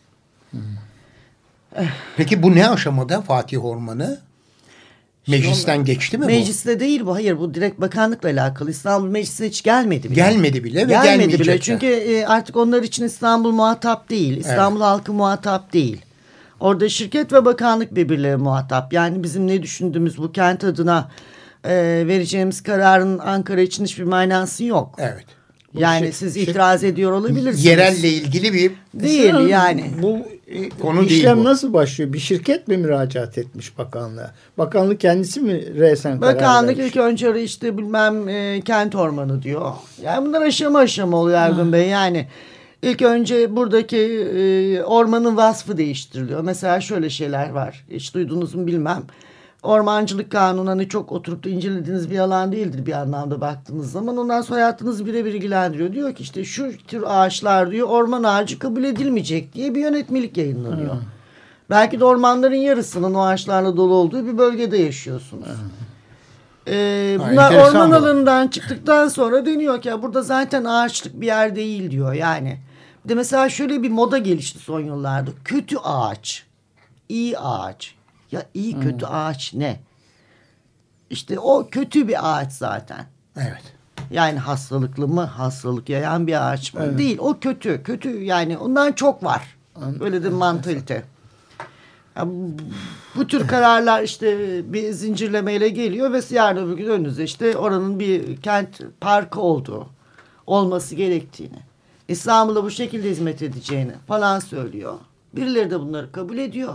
Peki bu ne aşamada Fatih Ormanı? Meclisten geçti mi bu? Mecliste değil bu. Hayır, bu direkt bakanlıkla alakalı. İstanbul Meclisi'ne hiç gelmedi bile. Gelmedi bile ve gelmedi gelmeyecek bile. de. Çünkü artık onlar için İstanbul muhatap değil. İstanbul halkı muhatap değil. Orada şirket ve bakanlık birbirleri muhatap. Yani bizim ne düşündüğümüz bu kent adına vereceğimiz kararın Ankara için hiçbir manası yok. Evet. Yani siz itiraz ediyor olabilirsiniz. Yerelle ilgili bir değil yani. Bu Konu değil işlem bu. nasıl başlıyor? Bir şirket mi müracaat etmiş bakanlığa? Bakanlık kendisi mi resen karar Bakanlık vermiş? ilk önce işte bilmem kent ormanı diyor. Yani bunlar aşama aşama oluyor Ergun Bey. Yani ilk önce buradaki ormanın vasfı değiştiriliyor. Mesela şöyle şeyler var. Hiç duydunuz mu bilmem. Ormancılık kanunu hani çok oturup da incelediğiniz bir alan değildir bir anlamda baktığınız zaman. Ondan sonra hayatınızı birebir ilgilendiriyor. Diyor ki işte şu tür ağaçlar diyor orman ağacı kabul edilmeyecek diye bir yönetmelik yayınlanıyor. Belki de ormanların yarısının o ağaçlarla dolu olduğu bir bölgede yaşıyorsunuz. Bunlar enteresan orman bu. alanından çıktıktan sonra deniyor ki ya burada zaten ağaçlık bir yer değil diyor yani. Bir de mesela şöyle bir moda gelişti son yıllarda. Kötü ağaç, iyi ağaç. Ya iyi kötü ağaç ne? İşte o kötü bir ağaç zaten. Evet. Yani hastalıklı mı? Hastalık yayan bir ağaç mı? Evet. Değil. O kötü. Kötü yani ondan çok var. Böyle de mantalite. Ya bu tür kararlar işte bir zincirlemeyle geliyor ve yarın öbür gün önünüze işte oranın bir kent parkı olduğu, olması gerektiğini, İstanbul'a bu şekilde hizmet edeceğini falan söylüyor. Birileri de bunları kabul ediyor.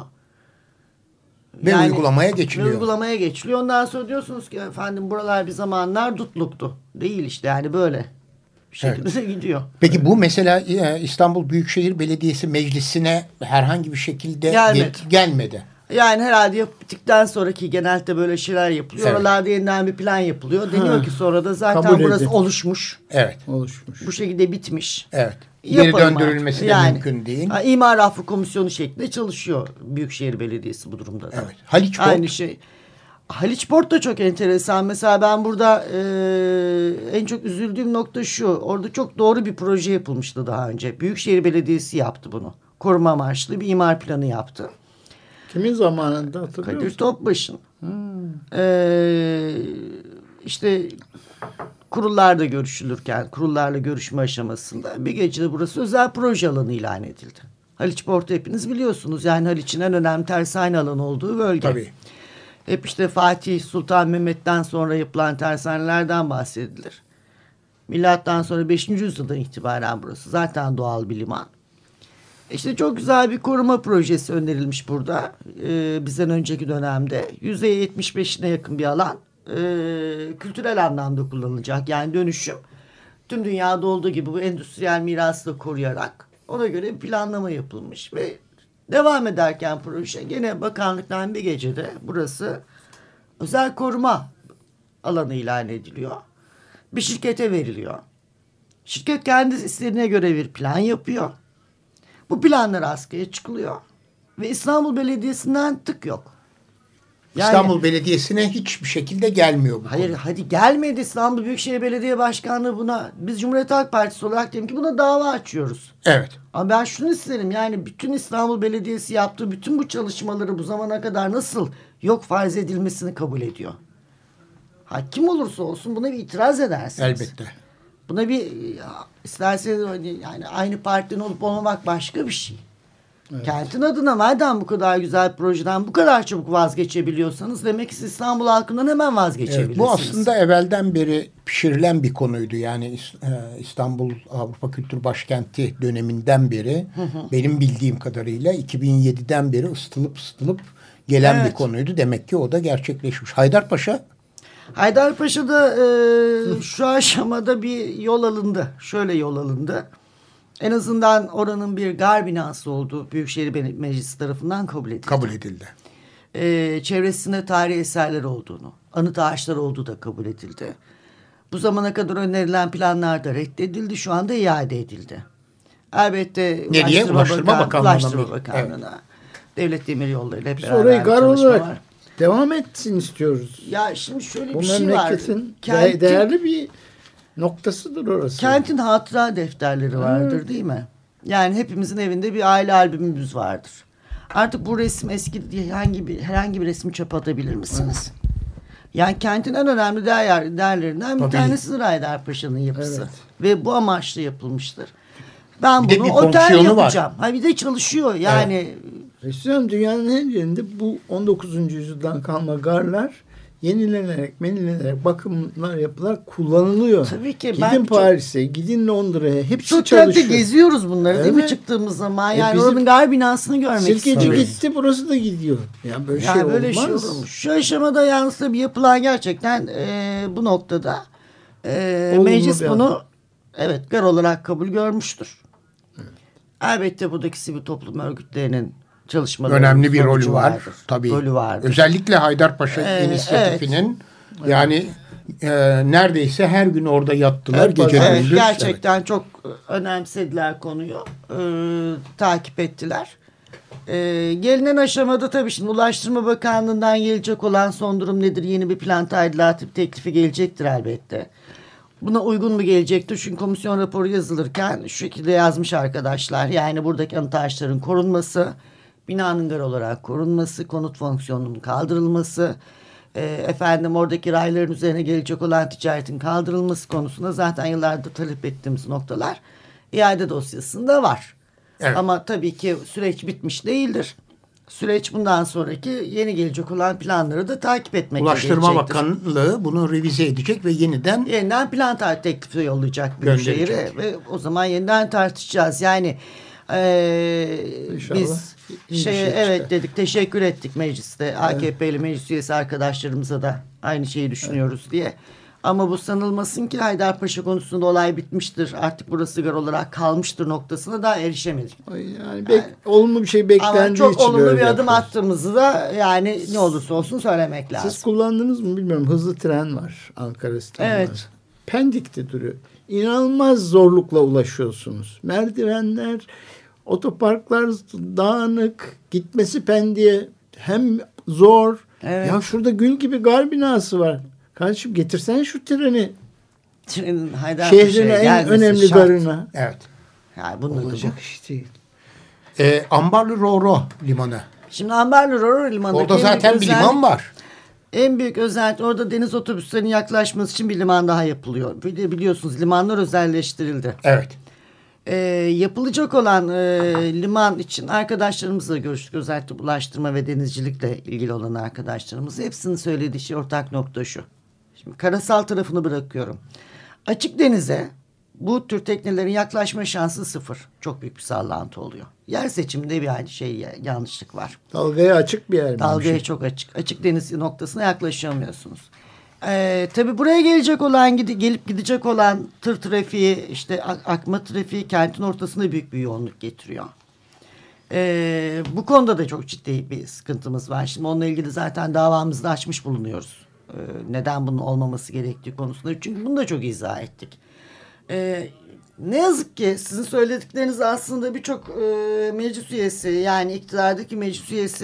Ve uygulamaya geçiliyor. Uygulamaya geçiliyor. Ondan sonra diyorsunuz ki efendim buralar bir zamanlar dutluktu. Değil işte yani böyle bir şekilde gidiyor. Peki bu mesela İstanbul Büyükşehir Belediyesi Meclisi'ne herhangi bir şekilde gelmedi. Yani herhalde yaptıktan sonraki genelde böyle şeyler yapılıyor. Evet. Oralarda yeniden bir plan yapılıyor. Deniyor ki sonra da zaten burası oluşmuş. Evet. Oluşmuş. Bu şekilde bitmiş. Evet. Geri döndürülmesi de mümkün değil. İmar Affı Komisyonu şeklinde çalışıyor Büyükşehir Belediyesi bu durumda da. Evet. Haliç Port. Aynı şey. Haliç Port da çok enteresan. Mesela ben burada en çok üzüldüğüm nokta şu. Orada çok doğru bir proje yapılmıştı daha önce. Büyükşehir Belediyesi yaptı bunu. Koruma amaçlı bir imar planı yaptı. Kimin zamanında hatırlıyor musun? Kadir Topbaş'ın. İşte kurullarda görüşülürken, kurullarla görüşme aşamasında bir gecede burası özel proje alanı ilan edildi. Haliç Port'u hepiniz biliyorsunuz. Yani Haliç'in en önemli tersane alanı olduğu bölge. Tabii. Hep işte Fatih Sultan Mehmet'ten sonra yapılan tersanelerden bahsedilir. Milattan sonra 5. yüzyıldan itibaren burası zaten doğal bir liman. İşte çok güzel bir koruma projesi önerilmiş burada. Bizden önceki dönemde. %75'ine yakın bir alan. Kültürel anlamda kullanılacak. Yani dönüşüm. Tüm dünyada olduğu gibi bu endüstriyel mirası da koruyarak ona göre bir planlama yapılmış. Ve devam ederken proje gene bakanlıktan bir gecede burası özel koruma alanı ilan ediliyor. Bir şirkete veriliyor. Şirket kendi istediğine göre bir plan yapıyor. Bu planlar askıya çıkılıyor. Ve İstanbul Belediyesi'nden tık yok. Yani, İstanbul Belediyesi'ne hiçbir şekilde gelmiyor bu hayır konu. hadi gelmedi İstanbul Büyükşehir Belediye Başkanlığı buna. Biz Cumhuriyet Halk Partisi olarak diyelim ki buna dava açıyoruz. Evet. Ama ben şunu isterim, yani bütün İstanbul Belediyesi yaptığı bütün bu çalışmaları bu zamana kadar nasıl yok farz edilmesini kabul ediyor. Kim olursa olsun buna bir itiraz edersiniz. Elbette. Buna bir isterseniz yani aynı partiden olup olmamak başka bir şey. Evet. Kentin adına madem bu kadar güzel projeden bu kadar çabuk vazgeçebiliyorsanız demek ki siz İstanbul halkından hemen vazgeçebilirsiniz. Evet, bu aslında evvelden beri pişirilen bir konuydu. Yani İstanbul Avrupa Kültür Başkenti döneminden beri benim bildiğim kadarıyla 2007'den beri ısıtılıp gelen bir konuydu. Demek ki o da gerçekleşmiş. Haydarpaşa'da şu aşamada bir yol alındı. Şöyle yol alındı. En azından oranın bir gar binası olduğu Büyükşehir Meclisi tarafından kabul edildi. Çevresinde tarihi eserler olduğunu, anıt ağaçlar olduğu da kabul edildi. Bu zamana kadar önerilen planlar da reddedildi. Şu anda iade edildi. Elbette Ulaştırma Bakanlığı'na, evet. Devlet Demiryolları ile beraber orayı gar olarak var. Devam etsin istiyoruz. Ya şimdi şöyle bu bir şey var. Değerli bir noktasıdır orası. Kentin hatıra defterleri vardır değil mi? Yani hepimizin evinde bir aile albümümüz vardır. Artık bu resim eski diye herhangi bir resmi çöpe atabilir misiniz? Yani kentin en önemli değerlerinden bir tanesidir Haydarpaşa'nın yapısı. Evet. Ve bu amaçla yapılmıştır. Ben bunu otel yapacağım. Bir de çalışıyor yani. Evet. Dünyanın her yerinde bu 19. yüzyıldan kalma garlar yenilenerek, bakımlar yapılarak kullanılıyor. Tabii ki. Gidin Paris'e, gidin Londra'ya. Hepsi çalışıyor. Sokakta geziyoruz bunları değil mi çıktığımız zaman? Yani oranın gar binasını görmek istiyoruz. Sirkeci gitti, burası da gidiyor. Yani böyle şey olmaz. Şu aşamada yalnız tabii yapılan gerçekten bu noktada meclis bunu gar olarak kabul görmüştür. Evet. Elbette buradaki sivil toplum örgütlerinin çalışmaları önemli bir rolü var. Tabii. Özellikle Haydarpaşa inisiyatifinin yani neredeyse her gün orada yattılar gece gündüz. Gerçekten çok önemsediler konuyu. Takip ettiler. Gelinen aşamada tabii şimdi Ulaştırma Bakanlığı'ndan gelecek olan son durum nedir? Yeni bir plan tadilatı teklifi gelecektir elbette. Buna uygun mu gelecektir? Çünkü komisyon raporu yazılırken şu şekilde yazmış arkadaşlar. Yani buradaki anıt ağaçların korunması, binanın gar olarak korunması, konut fonksiyonunun kaldırılması, oradaki rayların üzerine gelecek olan ticaretin kaldırılması konusunda zaten yıllardır talep ettiğimiz noktalar iade dosyasında var. Evet. Ama tabii ki süreç bitmiş değildir. Süreç bundan sonraki yeni gelecek olan planları da takip etmekle gelecektir. Ulaştırma Bakanlığı bunu revize edecek ve yeniden plan teklifi yollayacak Büyükşehir'e ve o zaman yeniden tartışacağız. Yani biz dedik, teşekkür ettik mecliste. AKP'li meclis üyesi arkadaşlarımıza da aynı şeyi düşünüyoruz diye. Ama bu sanılmasın ki Haydarpaşa konusunda olay bitmiştir. Artık burası gar olarak kalmıştır noktasına daha erişemedik. Yani olumlu bir şey beklendiği için. Ama çok olumlu bir adım attığımızı da yani ne olursa olsun söylemek lazım. Siz kullandınız mı bilmiyorum. Hızlı tren var Ankara İstanbul'da. Evet. Pendik'te duruyor. İnanılmaz zorlukla ulaşıyorsunuz. Merdivenler, otoparklar dağınık, gitmesi Pendik'e hem zor. Evet. Ya şurada gül gibi gar binası var. Kardeşim getirsene şu treni. Şehrin en önemli garına. Evet. Yani olacak iş değil. Ambarlı Roro Limanı. Şimdi Ambarlı Roro Limanı. Orada zaten bir liman var. En büyük özellik orada deniz otobüslerinin yaklaşması için bir liman daha yapılıyor. Biliyorsunuz limanlar özelleştirildi. Evet. Yapılacak olan liman için arkadaşlarımızla görüştük. Özellikle ulaştırma ve denizcilikle ilgili olan arkadaşlarımız. Hepsinin söylediği şey ortak nokta şu. Şimdi karasal tarafını bırakıyorum. Açık denize bu tür teknelerin yaklaşma şansı 0. Çok büyük bir sallantı oluyor. Yer seçiminde bir aynı yanlışlık var. Dalgaya açık bir yer. Dalgaya çok açık. Açık deniz noktasına yaklaşamıyorsunuz. Tabii buraya gelip gidecek olan tır trafiği, işte akma trafiği kentin ortasında büyük bir yoğunluk getiriyor. Bu konuda da çok ciddi bir sıkıntımız var. Şimdi onunla ilgili zaten davamızı da açmış bulunuyoruz. Neden bunun olmaması gerektiği konusunda. Çünkü bunu da çok izah ettik. Ne yazık ki sizin söyledikleriniz aslında birçok meclis üyesi, yani iktidardaki meclis üyesi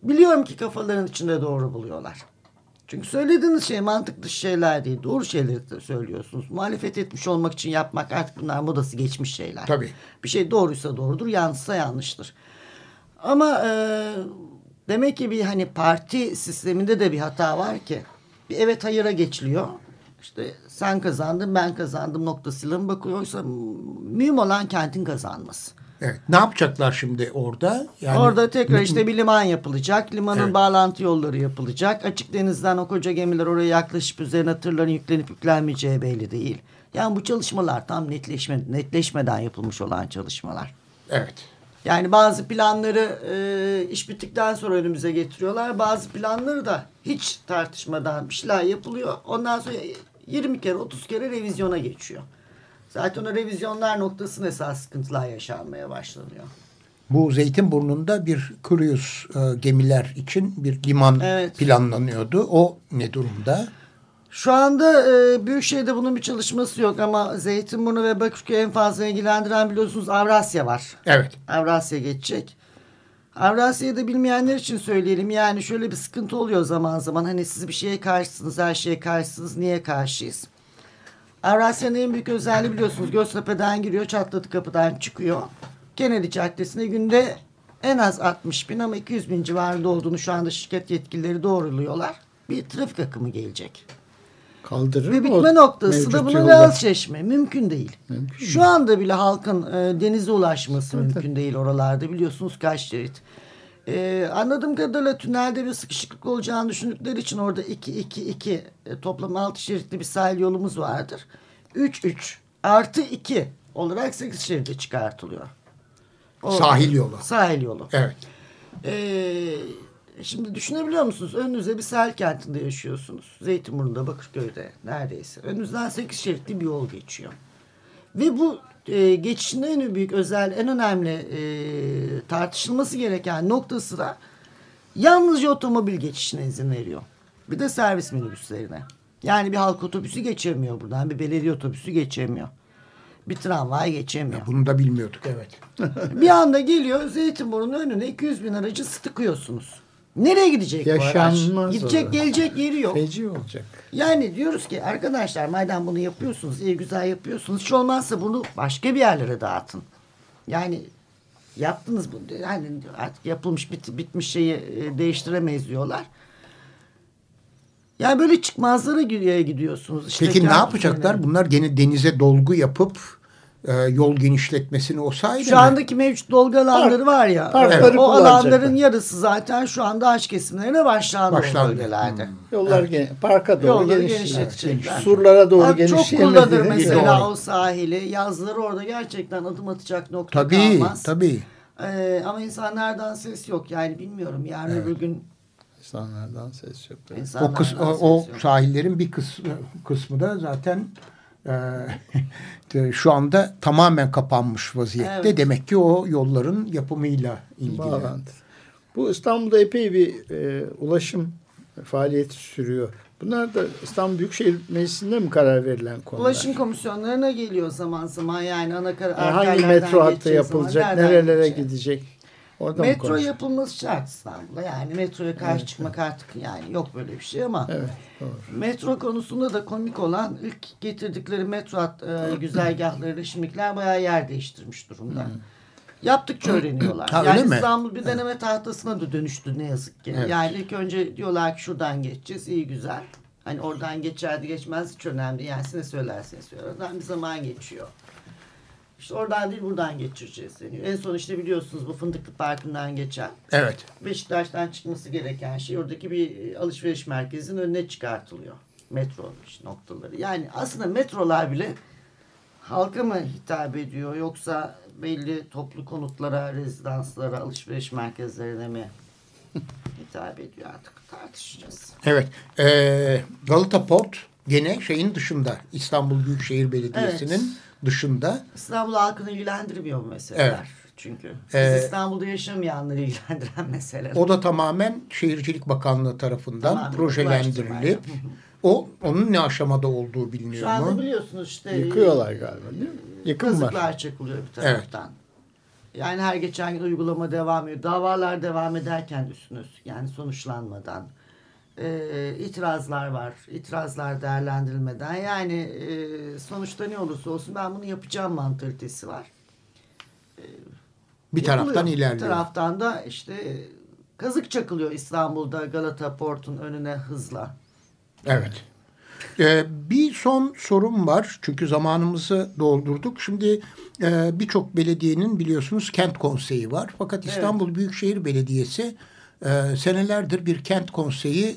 biliyorum ki kafaların içinde doğru buluyorlar. Çünkü söylediğiniz şey mantık dışı şeyler değil. Doğru şeyleri de söylüyorsunuz. Muhalefet etmiş olmak için yapmak artık bunlar modası geçmiş şeyler. Tabii. Bir şey doğruysa doğrudur, yanlışsa yanlıştır. Ama demek ki bir hani parti sisteminde de bir hata var ki bir evet hayıra geçiliyor. İşte sen kazandın ben kazandım noktasıyla mı bakıyor? Oysa mühim olan kentin kazanması. Evet. Ne yapacaklar şimdi orada? Yani, orada tekrar işte bir liman yapılacak. Limanın Evet. bağlantı yolları yapılacak. Açık denizden o koca gemiler oraya yaklaşıp üzerine tırların yüklenip yüklenmeyeceği belli değil. Yani bu çalışmalar tam netleşmeden yapılmış olan çalışmalar. Evet. Yani bazı planları iş bittikten sonra önümüze getiriyorlar. Bazı planları da hiç tartışmadan bir şeyler yapılıyor. Ondan sonra 20 kere 30 kere revizyona geçiyor. Zaten o revizyonlar noktasında esas sıkıntılar yaşanmaya başlanıyor. Bu Zeytinburnu'nda bir cruise gemiler için bir liman planlanıyordu. O ne durumda? Şu anda Büyükşehir'de bunun bir çalışması yok ama Zeytinburnu ve Bakırköy'ü en fazla ilgilendiren biliyorsunuz Avrasya var. Evet. Avrasya geçecek. Avrasya'yı da bilmeyenler için söyleyelim. Yani şöyle bir sıkıntı oluyor zaman zaman. Hani siz bir şeye karşısınız, her şeye karşısınız. Niye karşıyız? Avrasya'nın en büyük özelliği biliyorsunuz. Göztepe'den giriyor, Çatlatı Kapı'dan çıkıyor. Kennedy Caddesi'ne günde en az 60 bin ama 200 bin civarında olduğunu şu anda şirket yetkilileri doğruluyorlar. Bir trafik akımı gelecek. Kaldırır ve mı bitme noktası da buna yolda? Gazçeşme. Mümkün değil. Mümkün Şu anda bile halkın denize ulaşması mümkün değil oralarda. Biliyorsunuz kaç şerit. Anladığım kadarıyla tünelde bir sıkışıklık olacağını düşündükleri için orada 2-2-2 toplam 6 şeritli bir sahil yolumuz vardır. 3-3 artı 2 olarak 8 şeride çıkartılıyor. Sahil yolu. Sahil yolu. Evet. Şimdi düşünebiliyor musunuz? Önünüze bir sahil kentinde yaşıyorsunuz. Zeytinburnu'nda, Bakırköy'de neredeyse. Önünüzden 8 şeritli bir yol geçiyor. Ve bu geçişin en büyük en önemli tartışılması gereken noktası da yalnızca otomobil geçişine izin veriyor. Bir de servis minibüslerine. Yani bir halk otobüsü geçemiyor buradan. Bir belediye otobüsü geçemiyor. Bir tramvay geçemiyor. Bunu da bilmiyorduk, evet. Bir anda geliyor Zeytinburnu'nun önüne 200 bin aracı tıkıyorsunuz. Nereye gidecek bu araç? Gidecek gelecek yeri yok. Feci olacak. Yani diyoruz ki arkadaşlar madem bunu yapıyorsunuz, iyi güzel yapıyorsunuz. Hiç olmazsa bunu başka bir yerlere dağıtın. Yani yaptınız bunu. Yani artık yapılmış bitmiş şeyi değiştiremeyiz diyorlar. Yani böyle çıkmazlara gidiyorsunuz. İşte peki ne yapacaklar? Bunlar gene denize dolgu yapıp yol genişletmesini o sayede şu andaki mevcut dolgu alanları var ya. Parkları o alanların yarısı zaten şu anda ağaç kesimlerine başlandı. O bölgelerde. Yollar parka doğru yolları genişletecekler. Surlara doğru genişleyemediğini. Çok kullanır mesela o sahili. Yazları orada gerçekten adım atacak nokta kalmaz. Tabii. Ama insanlardan ses yok. Yani bilmiyorum. Yarın öbür gün İnsanlardan ses yok. O sahillerin bir kısmı da zaten şu anda tamamen kapanmış vaziyette. Evet. Demek ki o yolların yapımıyla ilgili. Bağlantı. Bu İstanbul'da epey bir ulaşım faaliyeti sürüyor. Bunlar da İstanbul Büyükşehir Meclisi'nde mi karar verilen konular? ulaşım komisyonlarına geliyor zaman zaman. Yani hangi metro hattı yapılacak, nerelere gidecek? Metro yapılması şart İstanbul'da. Yani metroya karşı çıkmak artık yani yok böyle bir şey ama doğru. metro konusunda da komik olan ilk getirdikleri metro güzergahları şimdikiler bayağı yer değiştirmiş durumda. Yaptıkça öğreniyorlar. Yani İstanbul bir deneme tahtasına da dönüştü ne yazık ki. Evet. Yani ilk önce diyorlar ki şuradan geçeceğiz iyi güzel. Hani oradan geçerdi geçmez hiç önemli. Yani siz ne söylerseniz söyle. Oradan bir zaman geçiyor. İşte oradan değil buradan geçireceğiz deniyor. En son işte biliyorsunuz bu Fındıklı Parkı'ndan geçen. Evet. Beşiktaş'tan çıkması gereken şey oradaki bir alışveriş merkezinin önüne çıkartılıyor. Metro noktaları. Yani aslında metrolar bile halka mı hitap ediyor yoksa belli toplu konutlara, rezidanslara, alışveriş merkezlerine mi hitap ediyor artık tartışacağız. Evet. Galata Port gene şeyin dışında. İstanbul Büyükşehir Belediyesi'nin dışında. İstanbul halkını ilgilendirmiyor bu meseleler. Evet. Çünkü İstanbul'da yaşamayanları ilgilendiren meseleler. O da tamamen Şehircilik Bakanlığı tarafından projelendirilip onun ne aşamada olduğu biliniyor mu? Şu anda biliyorsunuz işte yıkıyorlar galiba değil mi? Kazıklar çakılıyor bir taraftan. Yani her geçen gün uygulama devam ediyor. Davalar devam ederken üstüne yani sonuçlanmadan. İtirazlar var. İtirazlar değerlendirilmeden. Yani sonuçta ne olursa olsun ben bunu yapacağım mantalitesi var. Bir taraftan ilerliyor. Bir taraftan da işte kazık çakılıyor İstanbul'da Galata Port'un önüne hızla. Evet. Bir son sorum var. Çünkü zamanımızı doldurduk. Şimdi birçok belediyenin biliyorsunuz kent konseyi var. Fakat İstanbul Büyükşehir Belediyesi senelerdir bir kent konseyi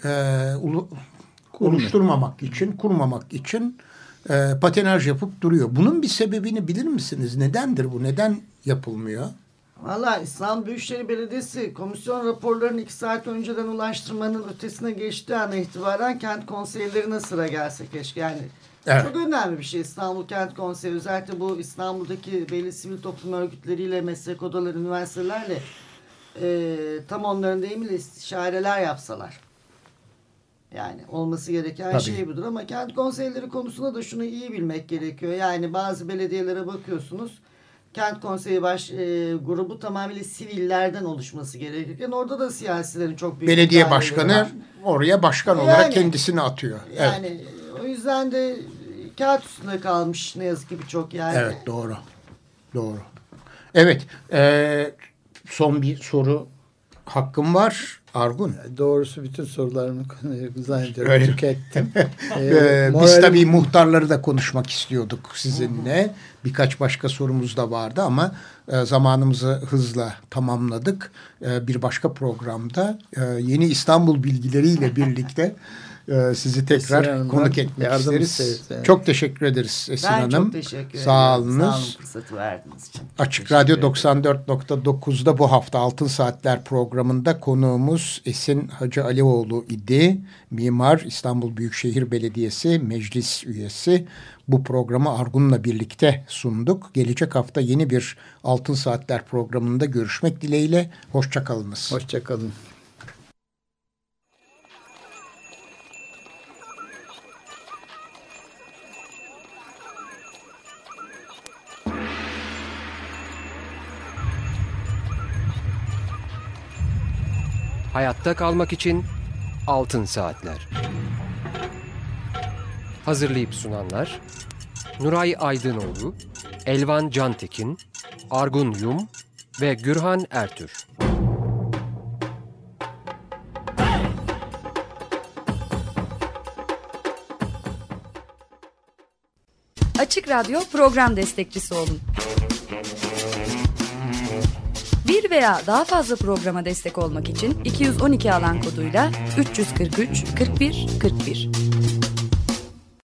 oluşturmamak için, kurmamak için patinaj yapıp duruyor. Bunun bir sebebini bilir misiniz? Nedendir bu? Neden yapılmıyor? Valla İstanbul Büyükşehir Belediyesi komisyon raporlarını 2 saat önceden ulaştırmanın ötesine geçtiği ana itibaren kent konseylerine sıra gelse keşke. Yani çok önemli bir şey İstanbul Kent Konseyi. Özellikle bu İstanbul'daki belli sivil toplum örgütleriyle, meslek odaları, üniversitelerle tam onların deyimiyle istişareler yapsalar. Yani olması gereken şey budur ama kent konseyleri konusunda da şunu iyi bilmek gerekiyor. Yani bazı belediyelere bakıyorsunuz. Kent konseyi grubu tamamıyla sivillerden oluşması gerekirken orada da siyasilerin çok büyük belediye başkanı var. Oraya başkan olarak kendisini atıyor. Yani o yüzden de kağıt üstünde kalmış ne yazık ki birçok yani. Evet doğru. Doğru. Evet son bir soru hakkım var. Argun. Doğrusu bütün sorularımı zannediyorum tükettim. Biz tabii muhtarları da konuşmak istiyorduk sizinle. Birkaç başka sorumuz da vardı ama zamanımızı hızla tamamladık. Bir başka programda yeni İstanbul bilgileriyle birlikte sizi tekrar konuk etmek isteriz. Evet. Çok teşekkür ederiz Esin Hanım. Ben çok teşekkür ederim. Sağ olunuz. Sağ olun fırsatı verdiğiniz için. Açık Radyo 94.9'da bu hafta Altın Saatler programında konuğumuz Esin Hacı Alioğlu idi. Mimar, İstanbul Büyükşehir Belediyesi Meclis Üyesi. Bu programı Argun'la birlikte sunduk. Gelecek hafta yeni bir Altın Saatler programında görüşmek dileğiyle. Hoşçakalınız. Hoşçakalın. Hayatta kalmak için Altın Saatler. Hazırlayıp sunanlar Nuray Aydınoğlu, Elvan Cantekin, Argun Yum ve Gürhan Ertür. Açık Radyo program destekçisi olun. Bir veya daha fazla programa destek olmak için 212 alan koduyla 343 41 41.